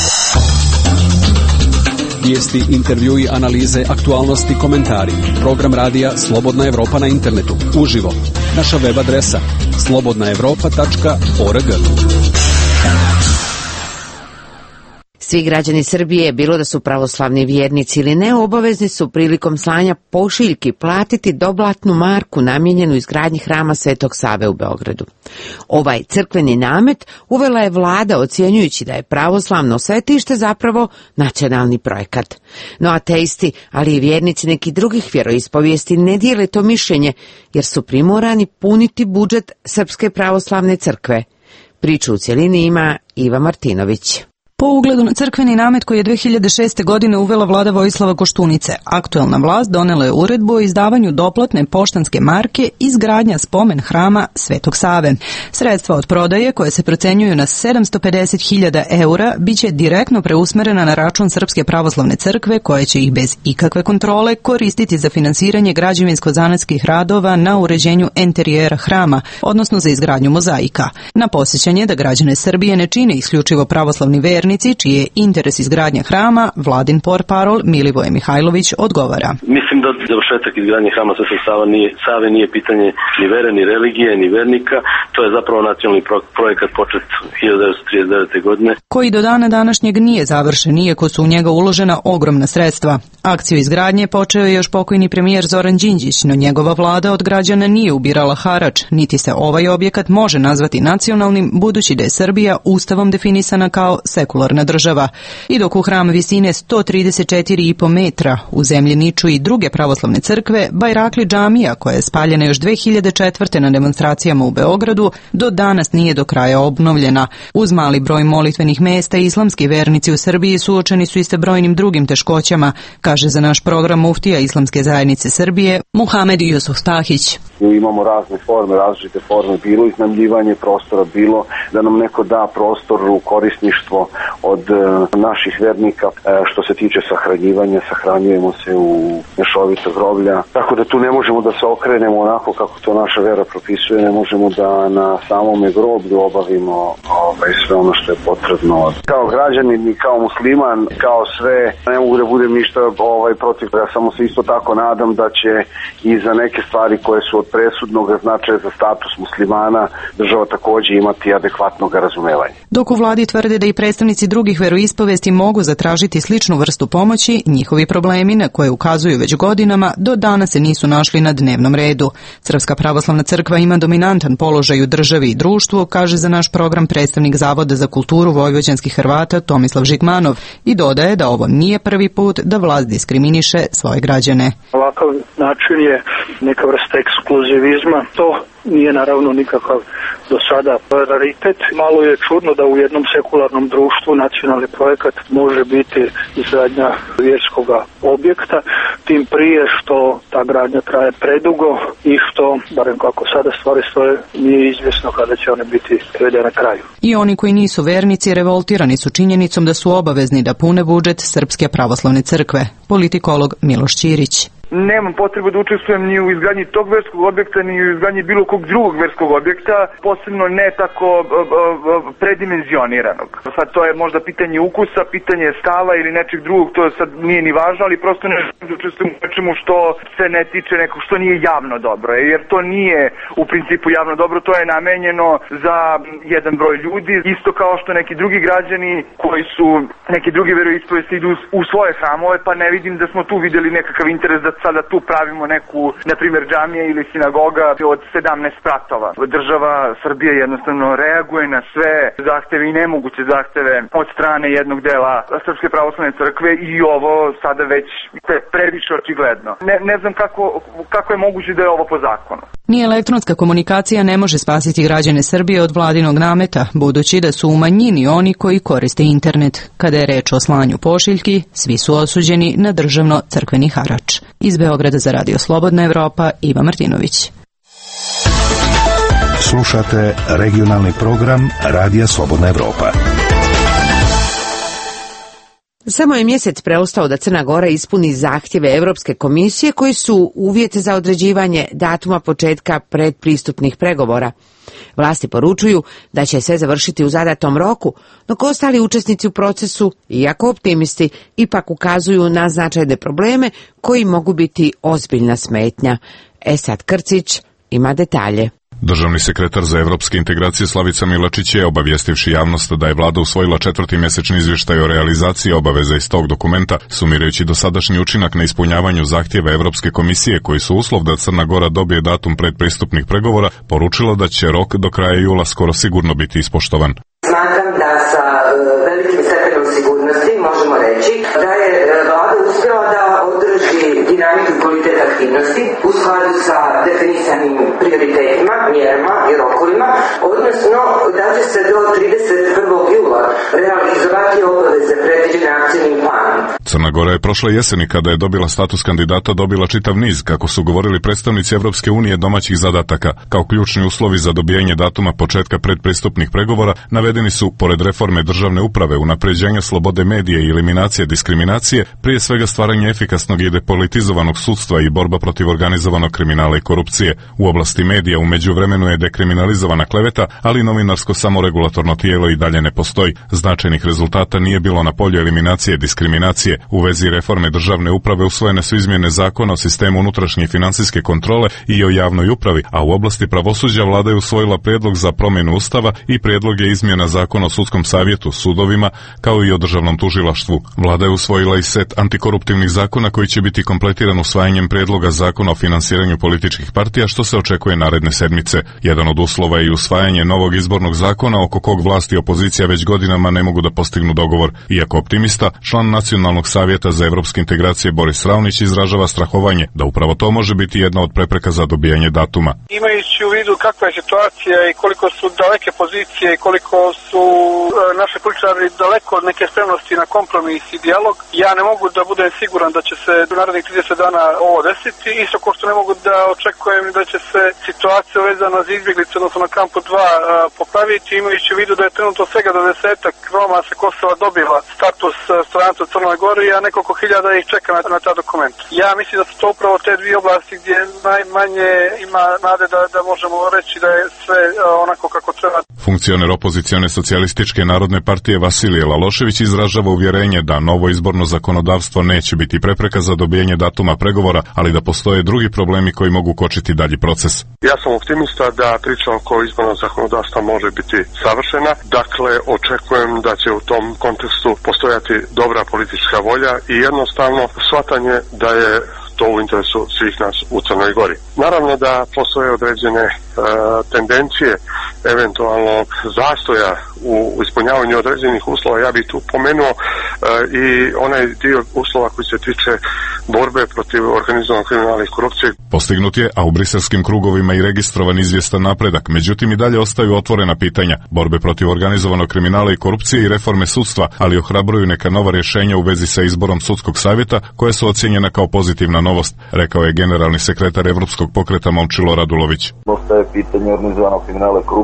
Vijesti, intervjui, analize, aktualnosti, komentari. Program radija Slobodna Evropa na internetu. Uživo. Naša web adresa slobodna evropa tačka org. Svi građani Srbije, bilo da su pravoslavni vjernici ili ne, obavezni su prilikom slanja pošiljki platiti doblatnu marku namijenjenu izgradnji hrama Svetog Save u Beogradu. Ovaj crkveni namet uvela je vlada, ocjenjujući da je pravoslavno svetište zapravo nacionalni projekat. No ateisti, ali i vjernici nekih drugih vjeroispovijesti ne dijele to mišljenje, jer su primorani puniti budžet Srpske pravoslavne crkve. Priču u cjelini ima Iva Martinović. Po ugledu na crkveni namet koji je dve hiljade šeste. godine uvela vlada Vojislava Koštunice, aktuelna vlast donela je uredbu o izdavanju doplatne poštanske marke i izgradnja spomen hrama Svetog Save. Sredstva od prodaje, koje se procenjuju na sedamsto pedeset hiljada eura, biće direktno preusmerena na račun Srpske pravoslavne crkve, koje će ih bez ikakve kontrole koristiti za finansiranje građevinsko-zanatskih radova na uređenju enterijera hrama, odnosno za izgradnju mozaika. Na posjećanje da građane Srbije ne čine isključivo pravoslavni vernici, čiji je interes izgradnja hrama, vladin portparol Milivoje Mihajlović odgovara. Mislim da završetak izgradnje hrama Svetog Save nije, Save nije pitanje ni vere, ni religije, ni vernika. To je zapravo nacionalni projekat počet hiljadu devetsto trideset devete. godine. Koji do dana današnjeg nije završen, iako su u njega uložena ogromna sredstva. Akciju izgradnje počeo je još pokojni premijer Zoran Đinđić, no njegova vlada od građana nije ubirala harač, niti se ovaj objekat može nazvati nacionalnim, budući da je Srbija ustavom definisana kao sekularna država. I dok u hram visine sto trideset četiri i po metra u zemlji niču i druge pravoslavne crkve, Bajrakli džamija, koja je spaljena još dve hiljade četvrte. na demonstracijama u Beogradu, do danas nije do kraja obnovljena. Uz mali broj molitvenih mesta, islamski vernici u Srbiji suočeni su i sa brojnim drugim teškoćama, kaže za naš program muftija Islamske zajednice Srbije Muhamed Jusuf Stahić. Imamo razne forme, različite forme, bilo iznajmljivanje prostora, bilo da nam neko da prostor u korisništvo od e, naših vernika. E, što se tiče sahranjivanja, sahranjujemo se u mešovita groblja. Tako da tu ne možemo da se okrenemo onako kako to naša vera propisuje, ne možemo da na samome groblju obavimo ovaj, sve ono što je potrebno. Kao građanin i kao musliman, kao sve, ne mogu da budem ništa ovaj, protiv. Ja samo se isto tako nadam da će i za neke stvari koje su od presudnog značaja za status muslimana država također imati adekvatnog razumevanja. Dok u vladi tvrde da i predstavnici drugih veroispovesti mogu zatražiti sličnu vrstu pomoći, njihovi problemi na koje ukazuju već godinama do danas se nisu našli na dnevnom redu. Srpska pravoslavna crkva ima dominantan položaj u državi i društvu, kaže za naš program predstavnik Zavoda za kulturu vojvođanskih Hrvata Tomislav Žigmanov i dodaje da ovo nije prvi put da vlast diskriminiše svoje građane. Ovakav način je neka vrsta ekskluzivizma. To nije naravno nikakav do sada raritet. Malo je čudno da u jednom sekularnom društvu nacionalni projekat može biti izgradnja vjerskog objekta, tim prije što ta gradnja traje predugo i što, barem kako sada stvari stoje, nije izvjesno kada će one biti privedene na kraju. I oni koji nisu vernici revoltirani su činjenicom da su obavezni da pune budžet Srpske pravoslavne crkve. Politikolog Miloš Ćirić. Nemam potrebu da učestvujem ni u izgradnji tog verskog objekta, ni u izgradnji bilo kog drugog verskog objekta, posebno ne tako predimenzioniranog. Sad to je možda pitanje ukusa, pitanje stava ili nečeg drugog, to sad nije ni važno, ali prosto ne želim da učestvujem u nečemu što se ne tiče nekog, što nije javno dobro, jer to nije u principu javno dobro, to je namenjeno za jedan broj ljudi, isto kao što neki drugi građani koji su neki drugi veroispovesti idu u svoje hramove, pa ne vidim da smo tu videli nekakav interes da sada tu pravimo neku, na primjer, džamije ili sinagoga od sedamnaest spratova. Država Srbije jednostavno reaguje na sve zahteve i nemoguće zahteve od strane jednog dela Srpske pravoslavne crkve i ovo sada već previše očigledno. Ne, ne znam kako, kako je moguće da je ovo po zakonu. Ni elektronska komunikacija ne može spasiti građane Srbije od vladinog nameta, budući da su u manjini oni koji koriste internet. Kada je reč o slanju pošiljki, svi su osuđeni na državno-crkveni harač. Iz Beograda za Radio Slobodna Evropa, Iva Martinović. Slušate regionalni program Radija Slobodna Evropa. Samo je mjesec preostao da Crna Gora ispuni zahtjeve Evropske komisije koji su uvjet za određivanje datuma početka predpristupnih pregovora. Vlasti poručuju da će sve završiti u zadatom roku, dok ostali učesnici u procesu, iako optimisti, ipak ukazuju na značajne probleme koji mogu biti ozbiljna smetnja. Esad Krcić ima detalje. Državni sekretar za evropske integracije Slavica Milačić je, obavijestivši javnost da je vlada usvojila četvrti mjesečni izvještaj o realizaciji obaveza iz tog dokumenta, sumirajući dosadašnji učinak na ispunjavanju zahtjeva Evropske komisije koji su uslov da Crna Gora dobije datum predpristupnih pregovora, poručila da će rok do kraja jula skoro sigurno biti ispoštovan. Smatram da sa velikim stepenom sigurnosti možemo reći da je vlada uspjela da održi dinamiku i kvalitet aktivnosti u skladu sa definisanim prioritetima, mjerama i rokovima, odnosno da će se do trideset prvog jula realizovati obaveze predviđene akcijnim planom. Crna Gora je prošle jeseni, kada je dobila status kandidata, dobila čitav niz, kako su govorili predstavnici Evropske unije, domaćih zadataka. Kao ključni uslovi za dobijanje datuma početka predpristupnih pregovora navedeni su, pored reforme državne uprave, unapređenja slobode medije i eliminacije diskriminacije, prije svega stvaranje efikasnog i depolitizovanog sudstva i borba protiv organizovanog kriminala i korupcije. U oblasti medija u međuvremenu je dekriminalizovana kleveta, ali novinarsko samoregulatorno tijelo i dalje ne postoji. Značajnih rezultata nije bilo na polju eliminacije diskriminacije. U vezi reforme državne uprave usvojene su izmjene zakona o sistemu unutrašnje i financijske kontrole i o javnoj upravi, a u oblasti pravosuđa vlada je usvojila prijedlog za promjenu ustava i prijedloge izmjena zakona o sudskom savjetu, sudovima, kao i o državnom tužilaštvu. Vlada je usvojila i set antikoruptivnih zakona koji će biti kompletiran usvajanjem prijedloga zakona o finansiranju političkih partija, što se očekuje naredne sedmice. Jedan od uslova je i usvajanje novog izbornog zakona oko kog vlasti i opozicija već godinama ne mogu da postignu dogovor. Iako optimista, član Nacionalnog savjeta za evropske integracije Boris Ravnić izražava strahovanje da upravo to može biti jedna od prepreka za dobijanje datuma. Imajući u vidu kakva je situacija i koliko su daleke pozicije i koliko su e, naše političari daleko od neke spremnosti na kompromis i dijalog, ja ne mogu da budem siguran da će se u narednih trideset dana ovo desiti, isto kao što ne mogu da očekujem da će se situacija vezana za izbjeglice, odnosno na kampu dva a, popraviti, imajući u vidu da je trenutno svega dvadesetak Roma sa Kosova dobila status stranca u Crnoj Gori, a nekoliko hiljada ih čeka na, na ta dokument. Ja mislim da su to upravo te dvije oblasti gdje najmanje ima nade da, da možemo reći da je sve a, onako kako treba. Funkcioner opozicione socijalističke narodne partije Vasilije Lalošević izražava uvjerenje da novo izborno zakonodavstvo neće biti prepreka za dobijanje datuma pregovora, ali da postoje drugi problemi koji mogu kočiti dalji proces. Ja sam optimista da priča oko izbornog zakonodavstva može biti savršena. Dakle, očekujem da će u tom kontekstu postojati dobra politička volja i jednostavno shvatanje da je to u interesu svih nas u Crnoj Gori. Naravno da postoje određene e, tendencije eventualnog zastoja u ispunjavanju određenih uslova. Ja bih tu pomenuo e, i onaj dio uslova koji se tiče borbe protiv organizovanog kriminala i korupcije. Postignut je, a u briselskim krugovima i registrovan izvjestan napredak, međutim i dalje ostaju otvorena pitanja borbe protiv organizovanog kriminala i korupcije i reforme sudstva, ali ohrabruju neka nova rješenja u vezi sa izborom sudskog savjeta koja su ocijenjena kao pozitivna novost, rekao je generalni sekretar Evropskog pokreta Momčilo Radulović. Ostaje pitanje organizovanog kriminala i korupcije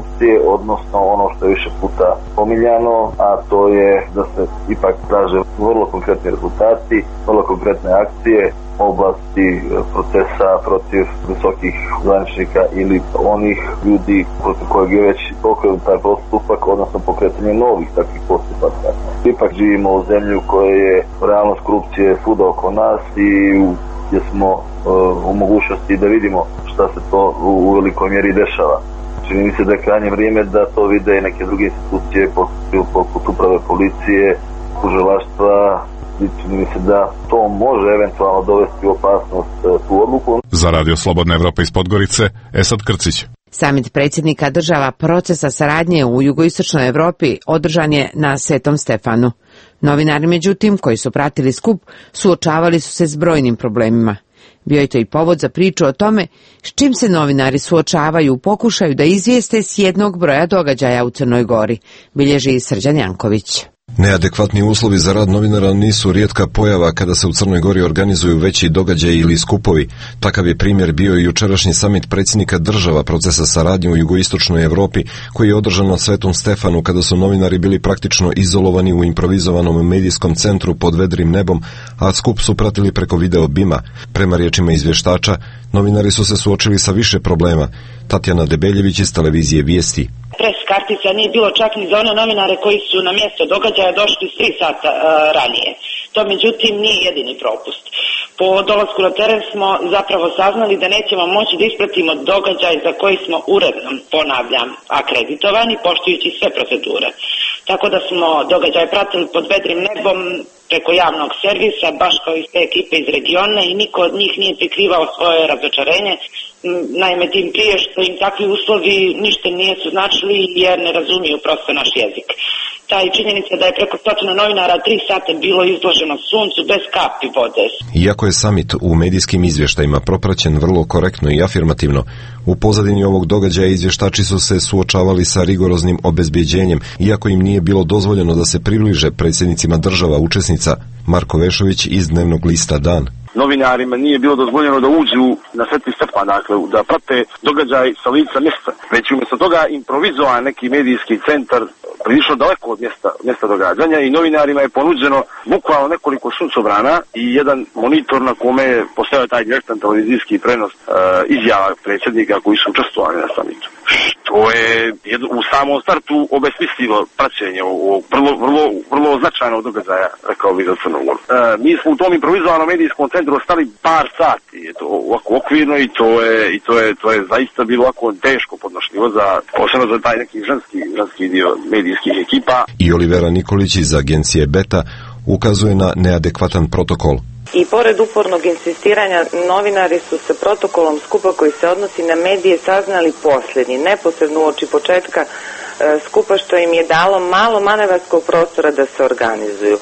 korupcije, odnosno ono što je više puta pomiljano, a to je da se ipak traže vrlo konkretni rezultati, vrlo konkretne akcije oblasti procesa protiv visokih zvaničnika ili onih ljudi protiv kojeg je već pokrenut taj postupak, odnosno pokretanje novih takvih postupaka. Ipak živimo u zemlju koja je realnost korupcije svuda oko nas i gdje smo uh, u mogućnosti da vidimo šta se to u, u velikoj mjeri dešava. Čini mi se da je krajnje vrijeme da to vide i neke druge institucije poput uprave policije, tužilaštva. Čini mi se da to može eventualno dovesti u opasnost tu odluku. Za Radio Slobodna Evropa iz Podgorice, Esad Krcić. Samit predsjednika država procesa saradnje u jugoistočnoj Evropi održan je na Svetom Stefanu. Novinari, međutim, koji su pratili skup, suočavali su se s brojnim problemima. Bio je to i povod za priču o tome s čim se novinari suočavaju u pokušaju da izvijeste s jednog broja događaja u Crnoj Gori, bilježi Srđan Janković. Neadekvatni uslovi za rad novinara nisu rijetka pojava kada se u Crnoj Gori organizuju veći događaji ili skupovi. Takav je primjer bio i jučerašnji samit predsjednika država procesa saradnje u jugoistočnoj Evropi, koji je održan na Svetom Stefanu kada su novinari bili praktično izolovani u improvizovanom medijskom centru pod vedrim nebom, a skup su pratili preko video bima. Prema riječima izvještača, novinari su se suočili sa više problema. Tatjana Debeljević iz televizije Vijesti. Pres kartica nije bilo čak ni za one novinare koji su na mjesto događaja došli tri sata uh, ranije. To međutim nije jedini propust. Po dolasku na teren smo zapravo saznali da nećemo moći da ispratimo događaj za koji smo uredno, ponavljam, akreditovani, poštujući sve procedure. Tako da smo događaj pratili pod vedrim nebom preko javnog servisa, baš kao i sve ekipe iz regiona, i niko od njih nije prikrivao svoje razočarenje. Naime, tim prije što im takvi uslovi ništa nisu značili jer ne razumiju prosto naš jezik. Ta je činjenica da je preko stotinu novinara tri sata bilo izloženo suncu bez kapi vode. Iako je samit u medijskim izvještajima propraćen vrlo korektno i afirmativno, u pozadini ovog događaja izvještači su se suočavali sa rigoroznim obezbjeđenjem, iako im nije bilo dozvoljeno da se približe predsjednicima država učesnica. Marko Vešović iz dnevnog lista Dan. Novinarima nije bilo dozvoljeno da uđu na Sveti Stefan, dakle da prate događaj sa lica mjesta, već umjesto toga improvizovan neki medijski centar prišao daleko od mjesta, mjesta događanja i novinarima je ponuđeno bukvalno nekoliko suncobrana i jedan monitor na kome je postojao taj direktan televizijski prenos e, izjava predsjednika koji su učestvovali na samitu. To je jedno, u samom startu obesmislilo praćenje ovog vrlo, vrlo, vrlo značajnog događaja, rekao bih za Crnu Goru. E, mi smo u tom improvizovanom medijskom centru ostali par sati, je to ovako okvirno i to je, i to je, to je zaista bilo ovako teško podnošljivo za, posebno za taj neki ženski, ženski dio medijskih ekipa. I Olivera Nikolić iz agencije Beta ukazuje na neadekvatan protokol. I pored upornog insistiranja, novinari su sa protokolom skupa koji se odnosi na medije saznali posljednji, neposredno uoči početka e, skupa, što im je dalo malo manevarskog prostora da se organizuju. E,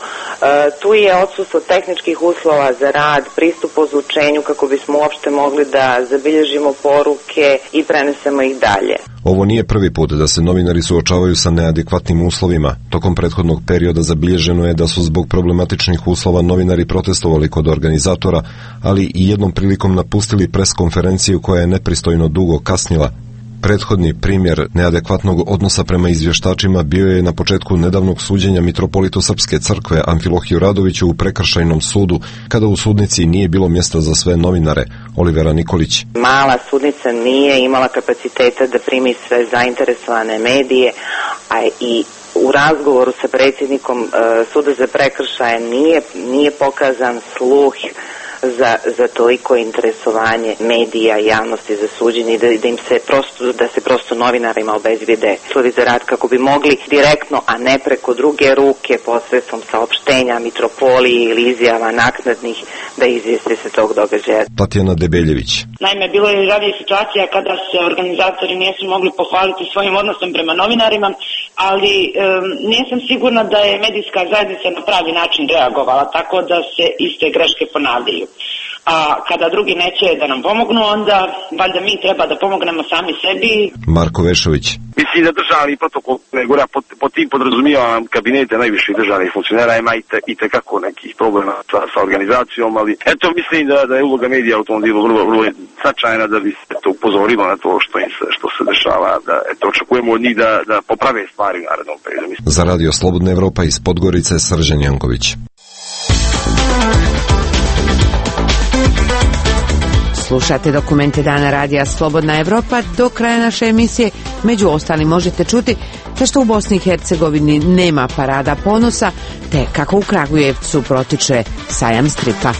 tu je odsustvo tehničkih uslova za rad, pristup ozvučenju kako bismo uopšte mogli da zabilježimo poruke i prenesemo ih dalje. Ovo nije prvi put da se novinari suočavaju sa neadekvatnim uslovima. Tokom prethodnog perioda zabilježeno je da su zbog problematičnih uslova novinari protestovali kod organizatora, ali i jednom prilikom napustili pres konferenciju koja je nepristojno dugo kasnila. Prethodni primjer neadekvatnog odnosa prema izvještačima bio je na početku nedavnog suđenja mitropolitu Srpske crkve Amfilohiju Radoviću u prekršajnom sudu, kada u sudnici nije bilo mjesta za sve novinare. Olivera Nikolić. Mala sudnica nije imala kapaciteta da primi sve zainteresovane medije, a i u razgovoru sa predsjednikom uh, suda za prekršaje nije, nije pokazan sluh za, za toliko interesovanje medija i javnosti za suđenje, da, da im se prosto, da se prosto novinarima obezbijede uslovi za rad kako bi mogli direktno, a ne preko druge ruke, posredstvom saopštenja mitropoliji ili izjava naknadnih, da izvijeste se tog događaja. Tatjana Debeljević. Naime, bilo je ranije situacija kada se organizatori nisu mogli pohvaliti svojim odnosom prema novinarima, ali um, nisam sigurna da je medijska zajednica na pravi način reagovala, tako da se iste greške ponavljaju. A kada drugi neće da nam pomognu, onda valjda mi treba da pomognemo sami sebi. Marko Vešović. Mislim da državni protokol, negora, pod, pod tim podrazumijevam kabinete najviših državnih funkcionera, ima i, te, i tekako nekih problema sa, sa organizacijom, ali eto mislim da, da je uloga medija u tom dijelu vrlo, vrlo značajna da bi se to upozorimo na to što im se, što se dešava, da eto, očekujemo od njih da, da poprave stvari u narednom periodu. Za Radio Slobodna Evropa iz Podgorice, Srđan Janković. Slušate dokumente Dana radija Slobodna Evropa. Do kraja naše emisije među ostalim možete čuti zašto u Bosni i Hercegovini nema parada ponosa, te kako u Kragujevcu protiče sajam stripa.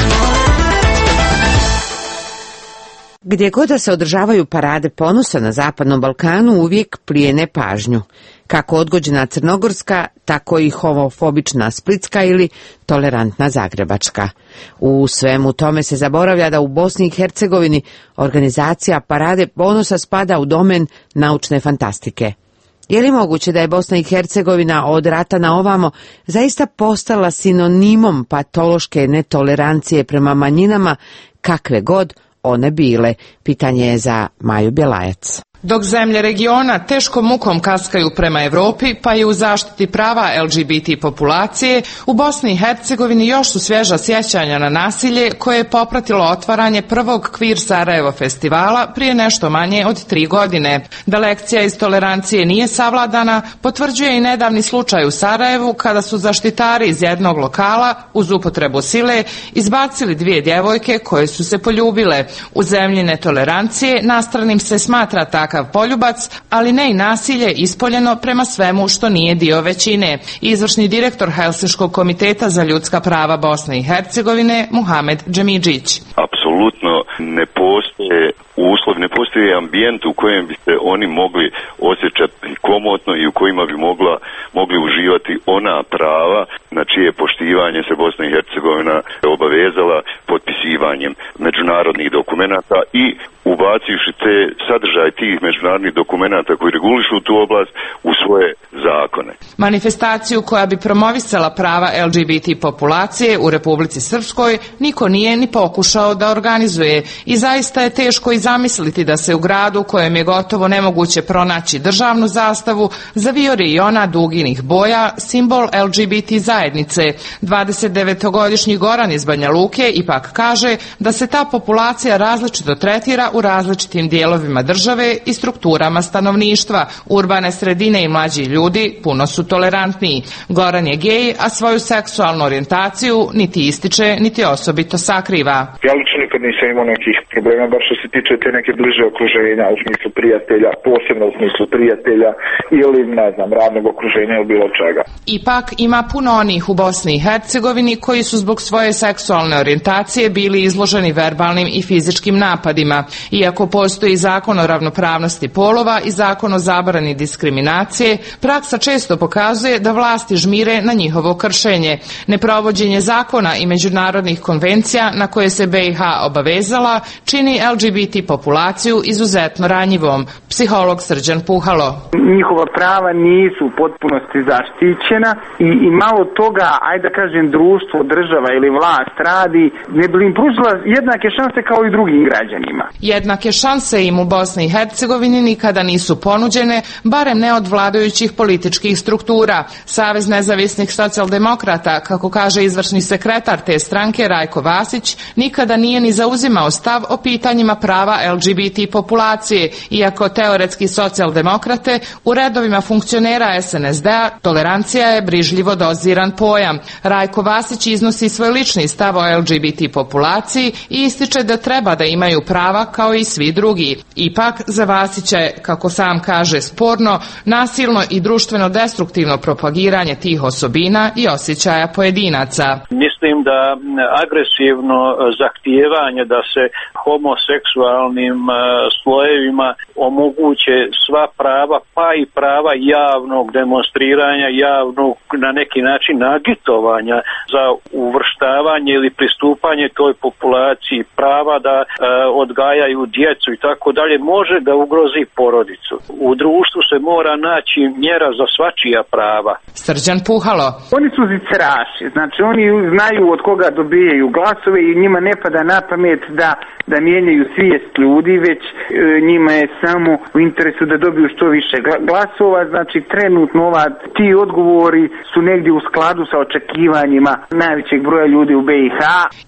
Gdje god da se održavaju parade ponosa na Zapadnom Balkanu uvijek plijene pažnju. Kako odgođena crnogorska, tako i homofobična splitska ili tolerantna zagrebačka. U svemu tome se zaboravlja da u Bosni i Hercegovini organizacija parade ponosa spada u domen naučne fantastike. Je li moguće da je Bosna i Hercegovina od rata na ovamo zaista postala sinonimom patološke netolerancije prema manjinama, kakve god one bile? Pitanje je za Maju Bjelajac. Dok zemlje regiona teškom mukom kaskaju prema Evropi, pa i u zaštiti prava L G B T populacije, u Bosni i Hercegovini još su svježa sjećanja na nasilje koje je popratilo otvaranje prvog Queer Sarajevo festivala prije nešto manje od tri godine. Da lekcija iz tolerancije nije savladana, potvrđuje i nedavni slučaj u Sarajevu kada su zaštitari iz jednog lokala uz upotrebu sile izbacili dvije djevojke koje su se poljubile. U zemlji netolerancije nastranim se smatra takav poljubac, ali ne i nasilje ispoljeno prema svemu što nije dio većine. Izvršni direktor Helsinškog komiteta za ljudska prava Bosne i Hercegovine Muhamed Džemidžić. Apsolutno ne postoje uslov, ne postoji ambijent u kojem bi se oni mogli osjećati komotno i u kojima bi mogla, mogli uživati ona prava na čije poštivanje se Bosna i Hercegovina obavezala potpisivanjem međunarodnih dokumenata i ubacivši te sadržaj tih međunarodnih dokumenata koji regulišu tu oblast u svoje zakone. Manifestaciju koja bi promovisala prava L G B T populacije u Republici Srpskoj niko nije ni pokušao da organizuje i zaista je teško i zamisliti da se u gradu kojem je gotovo nemoguće pronaći državnu zastavu zavijori i ona duginih boja, simbol L G B T zajednice. dvadesetdevetogodišnji Goran iz Banja Luke ipak kaže da se ta populacija različito tretira u različitim dijelovima države i strukturama stanovništva. Urbane sredine i mlađi ljudi puno su tolerantniji. Goran je gej, a svoju seksualnu orijentaciju niti ističe, niti osobito sakriva. Ja lično nikad nisam imao nekih problema, bar što se tiče te neke bliže okruženja u smislu prijatelja, posebno u smislu prijatelja ili, ne znam, radnog okruženja ili bilo čega. Ipak ima puno onih u Bosni i Hercegovini koji su zbog svoje seksualne orijentacije bili izloženi verbalnim i fizičkim napadima. Iako postoji zakon o ravnopravnosti polova i zakon o zabrani diskriminacije, praksa često pokazuje da vlasti žmire na njihovo kršenje. Neprovođenje zakona i međunarodnih konvencija na koje se B i H obavezala čini L G B T populaciju izuzetno ranjivom. Psiholog Srđan Puhalo. Njihova prava nisu u potpunosti zaštićena i, i malo toga, ajde da kažem, društvo, država ili vlast radi, ne bi im pružila jednake šanse kao i drugim građanima. Jednake šanse im u Bosni i Hercegovini nikada nisu ponuđene, barem ne od vladajućih političkih struktura. Savez nezavisnih socijaldemokrata, kako kaže izvršni sekretar te stranke Rajko Vasić, nikada nije ni zauzimao stav o pitanjima prava L G B T populacije, iako teoretski socijaldemokrate u redovima funkcionera S N S D-a tolerancija je brižljivo doziran pojam. Rajko Vasić iznosi svoj lični stav o L G B T populaciji i ističe da treba da imaju prava kao i svi drugi. Ipak, za Vasića je, kako sam kaže, sporno, nasilno i društveno destruktivno propagiranje tih osobina i osjećaja pojedinaca. Mislim da agresivno zahtijevanje da se homoseksualnim slojevima omoguće sva prava, pa i prava javnog demonstriranja, javnog na neki način agitovanja za uvrštavanje ili pristupanje toj populaciji, prava da e, odgajaju djecu i tako dalje, može da ugrozi porodicu. U društvu se mora naći mjera za svačija prava. Srđan Puhalo. Oni su ziceraši, znači oni znaju od koga dobijaju glasove i njima ne pada na pamet da da mijenjaju svijest ljudi, već e, njima je samo u interesu da dobiju što više glasova, znači trenutno ova, ti odgovori su negdje u skladu sa očekivanjima najvećeg broja ljudi u B i H. Nevladin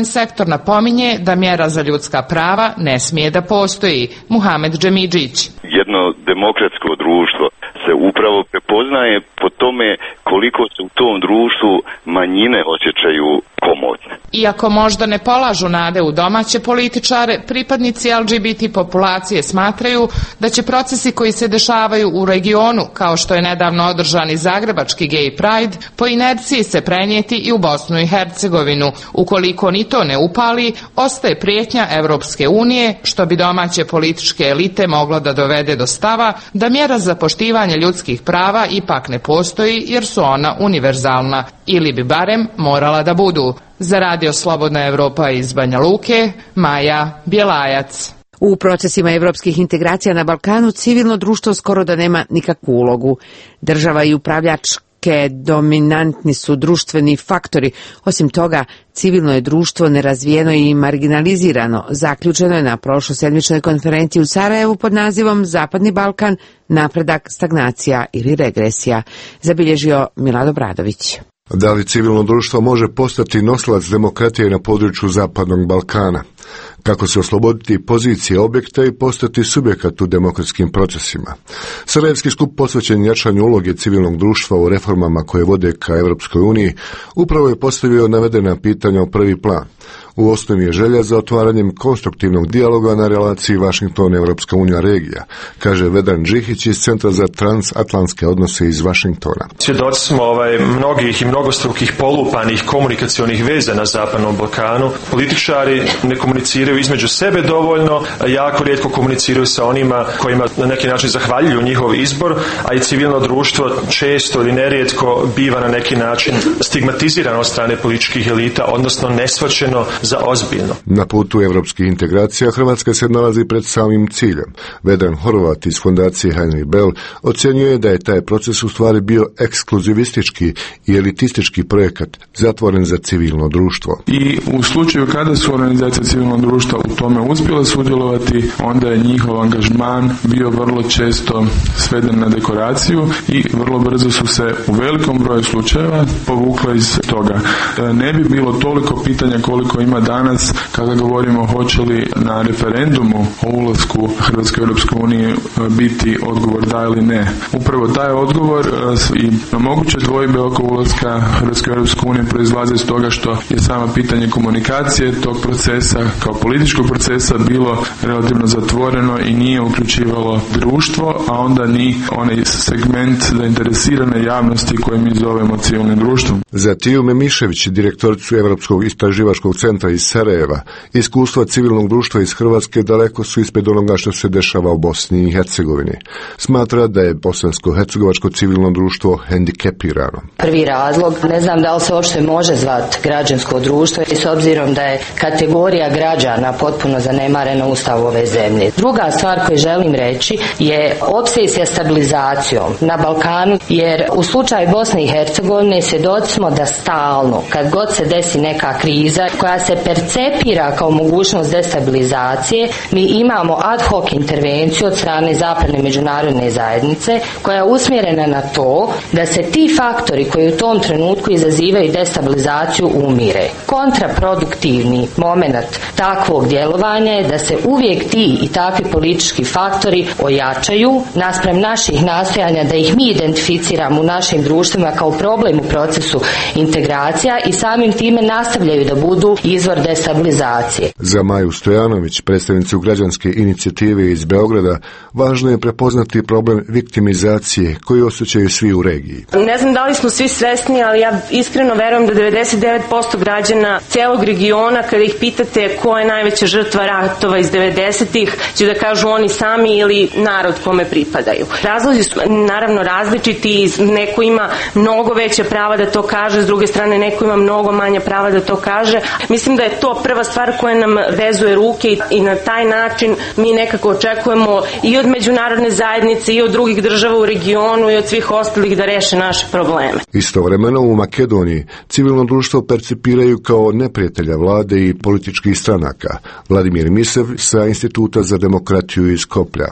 nevladin sektor napominje da mjera za ljudska prava ne smije da postoji. Muhamed Džemidžić. Jedno demokratsko društvo se upravo prepoznaje po tome koliko se u tom društvu manjine osjećaju komotne. Iako možda ne polažu nade u domaće političare, pripadnici L G B T populacije smatraju da će procesi koji se dešavaju u regionu, kao što je nedavno održani Zagrebački Gay Pride, po inerciji se prenijeti i u Bosnu i Hercegovinu. Ukoliko ni to ne upali, ostaje prijetnja Evropske unije, što bi domaće političke elite moglo da dovede do stava da mjera za poštivanje ljudskih prava ipak ne postoji jer su ona univerzalna, ili bi barem morala da budu. Za Radio Slobodna Evropa iz Banja Luke, Maja Bjelajac. U procesima evropskih integracija na Balkanu civilno društvo skoro da nema nikakvu ulogu. Država i upravljačke dominantni su društveni faktori. Osim toga, civilno je društvo nerazvijeno i marginalizirano. Zaključeno je na prošlosedmičnoj konferenciji u Sarajevu pod nazivom Zapadni Balkan, napredak, stagnacija ili regresija, zabilježio Milado Bradović. Da li civilno društvo može postati nosilac demokratije na području Zapadnog Balkana? Kako se osloboditi pozicije objekta i postati subjekat u demokratskim procesima? Sarajevski skup posvećen jačanju uloge civilnog društva u reformama koje vode ka Europskoj uniji upravo je postavio navedena pitanja u prvi plan. U osnovi je želja za otvaranjem konstruktivnog dijaloga na relaciji Vašington-Evropska unija regija, kaže Vedran Džihić iz Centra za transatlantske odnose iz Vašingtona. Svjedoci smo ovaj, mnogih i mnogostrukih polupanih komunikacionih veza na Zapadnom Balkanu. Političari ne komuniciraju između sebe dovoljno, jako rijetko komuniciraju sa onima kojima na neki način zahvaljuju njihov izbor, a i civilno društvo često ili nerijetko biva na neki način stigmatizirano od strane političkih elita, odnosno nesvaćeno za ozbiljno. Na putu evropskih integracija Hrvatska se nalazi pred samim ciljem. Vedran Horvat iz fondacije Henry Bell ocjenjuje da je taj proces u stvari bio ekskluzivistički i elitistički projekat zatvoren za civilno društvo. I u slučaju kada su organizacije civilnog društva u tome uspjele sudjelovati, onda je njihov angažman bio vrlo često sveden na dekoraciju i vrlo brzo su se u velikom broju slučajeva povukle iz toga. Ne bi bilo toliko pitanja koliko ima danas kada govorimo hoće li na referendumu o ulasku Hrvatske u Europsku uniju biti odgovor da ili ne. Upravo taj odgovor i moguće dvojbe oko ulaska Hrvatske u Europsku uniju proizlaze iz toga što je samo pitanje komunikacije tog procesa kao političkog procesa bilo relativno zatvoreno i nije uključivalo društvo, a onda ni onaj segment zainteresirane javnosti koje mi zovemo civilnim društvom. Za Tiju Memišević, direktoricu Evropskog istraživačkog centra iz Sarajeva, iskustva civilnog društva iz Hrvatske daleko su ispred onoga što se dešava u Bosni i Hercegovini. Smatra da je bosansko-hercegovačko civilno društvo hendikepirano. Prvi razlog, ne znam da li se uopšte može zvati građansko društvo i s obzirom da je kategorija građana potpuno zanemarena u Ustavu ove zemlje. Druga stvar koju želim reći je opsesija stabilizacijom na Balkanu, jer u slučaju Bosne i Hercegovine svjedoci smo da stalno, kad god se desi neka kriza koja se percepira kao mogućnost destabilizacije, mi imamo ad hoc intervenciju od strane zapadne međunarodne zajednice koja je usmjerena na to da se ti faktori koji u tom trenutku izazivaju destabilizaciju umire. Kontraproduktivni moment takvog djelovanja je da se uvijek ti i takvi politički faktori ojačaju naspram naših nastojanja da ih mi identificiramo u našim društvima kao problem u procesu integracija i samim time nastavljaju da budu izvor destabilizacije. Za Maju Stojanović, predstavnicu građanske inicijative iz Beograda, važno je prepoznati problem viktimizacije koju osjećaju svi u regiji. Ne znam da li smo svi svesni, ali ja iskreno verujem da devedeset devet posto građana cijelog regiona, kada ih pitate ko je najveća žrtva ratova iz devedesetih, će da kažu oni sami ili narod kome pripadaju. Razlozi su naravno različiti, neko ima mnogo veće prava da to kaže, s druge strane neko ima mnogo manje prava da to kaže. Mislim da je to prva stvar koja nam vezuje ruke i na taj način mi nekako očekujemo i od međunarodne zajednice i od drugih država u regionu i od svih ostalih da reše naše probleme. Istovremeno u Makedoniji civilno društvo percipiraju kao neprijatelja vlade i političkih stranaka. Vladimir Misev sa Instituta za demokratiju iz Skoplja.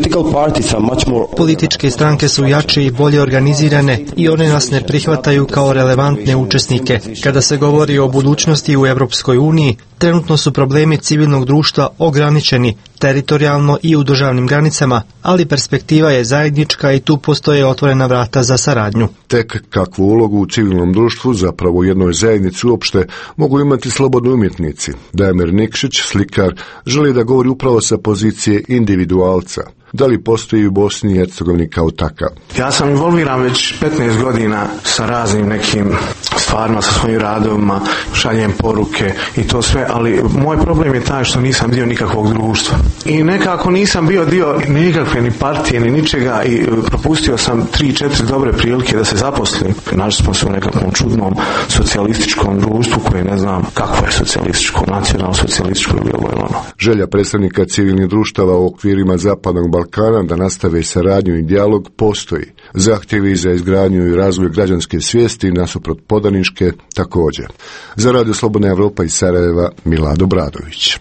Političke stranke su jače i bolje organizirane i one nas ne prihvataju kao relevantne učesnike. Kada se govori o budućnosti u Europskoj Europskoj uniji, trenutno su problemi civilnog društva ograničeni teritorijalno i u državnim granicama, ali perspektiva je zajednička i tu postoje otvorena vrata za saradnju. Tek kakvu ulogu u civilnom društvu, zapravo u jednoj zajednici uopšte, mogu imati slobodni umjetnici. Damir Nikšić, slikar, želi da govori upravo sa pozicije individualca. Da li postoji u Bosni i Hercegovini kao takav? Ja sam involviran već petnaest godina sa raznim nekim stvarima, sa svojim radovima, šaljem poruke i to sve, ali moj problem je taj što nisam dio nikakvog društva. I nekako nisam bio dio nikakve ni partije, ni ničega i propustio sam tri, četiri dobre prilike da se zaposlim. Našli smo se u nekakvom čudnom socijalističkom društvu koje ne znam kako je socijalističko, nacionalno socijalističko ili ovo ili ono. Želja predstavnika civilnih društava u okvirima Zapadnog Balkana da nastave saradnju i dijalog postoji. Zahtjevi za izgradnju i razvoj građanske svijesti nasuprot podaničke također. Za Radio Slobodna Evropa iz Sarajeva, Milado Bradović.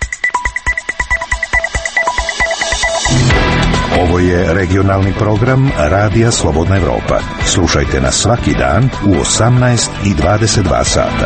Ovo je regionalni program Radija Slobodna Evropa. Slušajte nas svaki dan u osamnaest i dvadeset dva sata.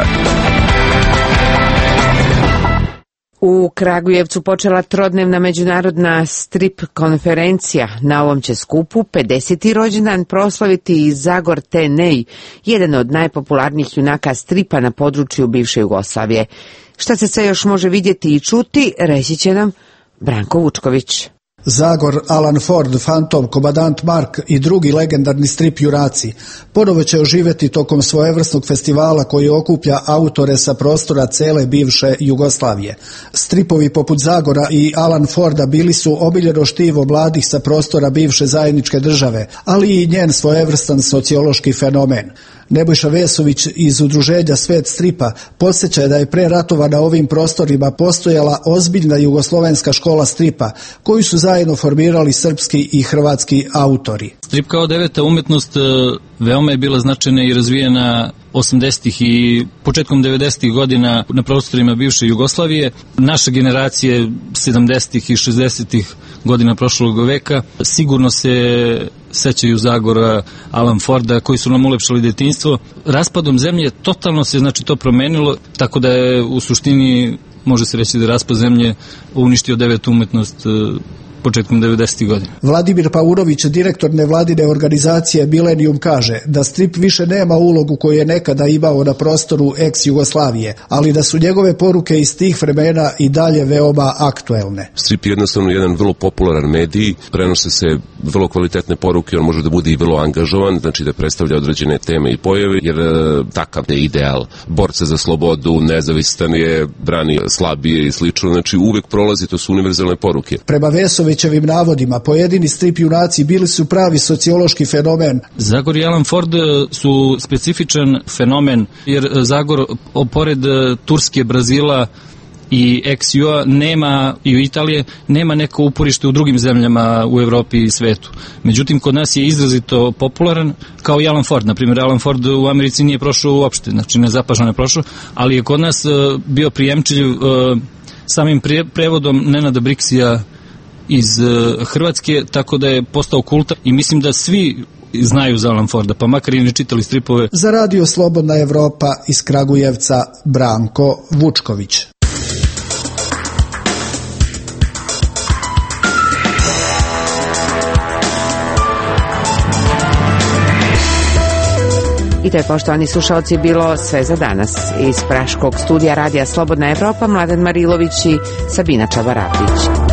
U Kragujevcu počela trodnevna međunarodna strip konferencija. Na ovom će skupu pedeseti rođendan proslaviti i Zagor Tenej, jedan od najpopularnijih junaka stripa na području bivše Jugoslavije. Šta se sve još može vidjeti i čuti, reći će nam Branko Vučković. Zagor, Alan Ford, Fantom, Komandant Mark i drugi legendarni strip junaci ponovo će oživjeti tokom svojevrsnog festivala koji okuplja autore sa prostora cele bivše Jugoslavije. Stripovi poput Zagora i Alan Forda bili su omiljeno štivo mladih sa prostora bivše zajedničke države, ali i njen svojevrstan sociološki fenomen. Nebojša Vesović iz udruženja Svet stripa podsjeća da je pre ratova na ovim prostorima postojala ozbiljna jugoslovenska škola stripa, koju su zajedno formirali srpski i hrvatski autori. Strip kao deveta umetnost veoma je bila značajna i razvijena osamdesetih i početkom devedesetih godina na prostorima bivše Jugoslavije. Naše generacije sedamdesetih i šezdesetih godina prošlog veka sigurno se sećaju Zagora, Alan Forda, koji su nam ulepšali detinjstvo. Raspadom zemlje totalno se znači to promenilo, tako da je u suštini može se reći da je raspad zemlje uništio devetu umetnost početkom devedesetih godina. Vladimir Paunović, direktor nevladine organizacije Millennium, kaže da strip više nema ulogu koju je nekada imao na prostoru ex-Jugoslavije, ali da su njegove poruke iz tih vremena i dalje veoma aktuelne. Strip je jednostavno jedan vrlo popularan medij, prenose se vrlo kvalitetne poruke, on može da bude i vrlo angažovan, znači da predstavlja određene teme i pojave, jer takav je ideal borca za slobodu, nezavistan je, brani slabije i slično, znači uvek prolazi, to su univerzalne poruke. Prema Vesović ovim navodima, pojedini strip junaci bili su pravi sociološki fenomen. Zagor i Alan Ford su specifičan fenomen, jer Zagor, pored Turske, Brazila i ex-Jua, nema, i u Italije, nema neko uporište u drugim zemljama u Evropi i svetu. Međutim, kod nas je izrazito popularan, kao i Alan Ford. Naprimjer, Alan Ford u Americi nije prošao uopšte, znači nezapaženo je prošao, ali je kod nas bio prijemčiljiv samim prevodom Nenada Briksija iz Hrvatske, tako da je postao kultan i mislim da svi znaju za Alan Forda, pa makar i ne čitali stripove. Za Radio Slobodna Evropa iz Kragujevca, Branko Vučković. I to je, poštovani slušalci, bilo sve za danas. Iz praškog studija Radija Slobodna Evropa, Mladen Marilović i Sabina Čavarapić.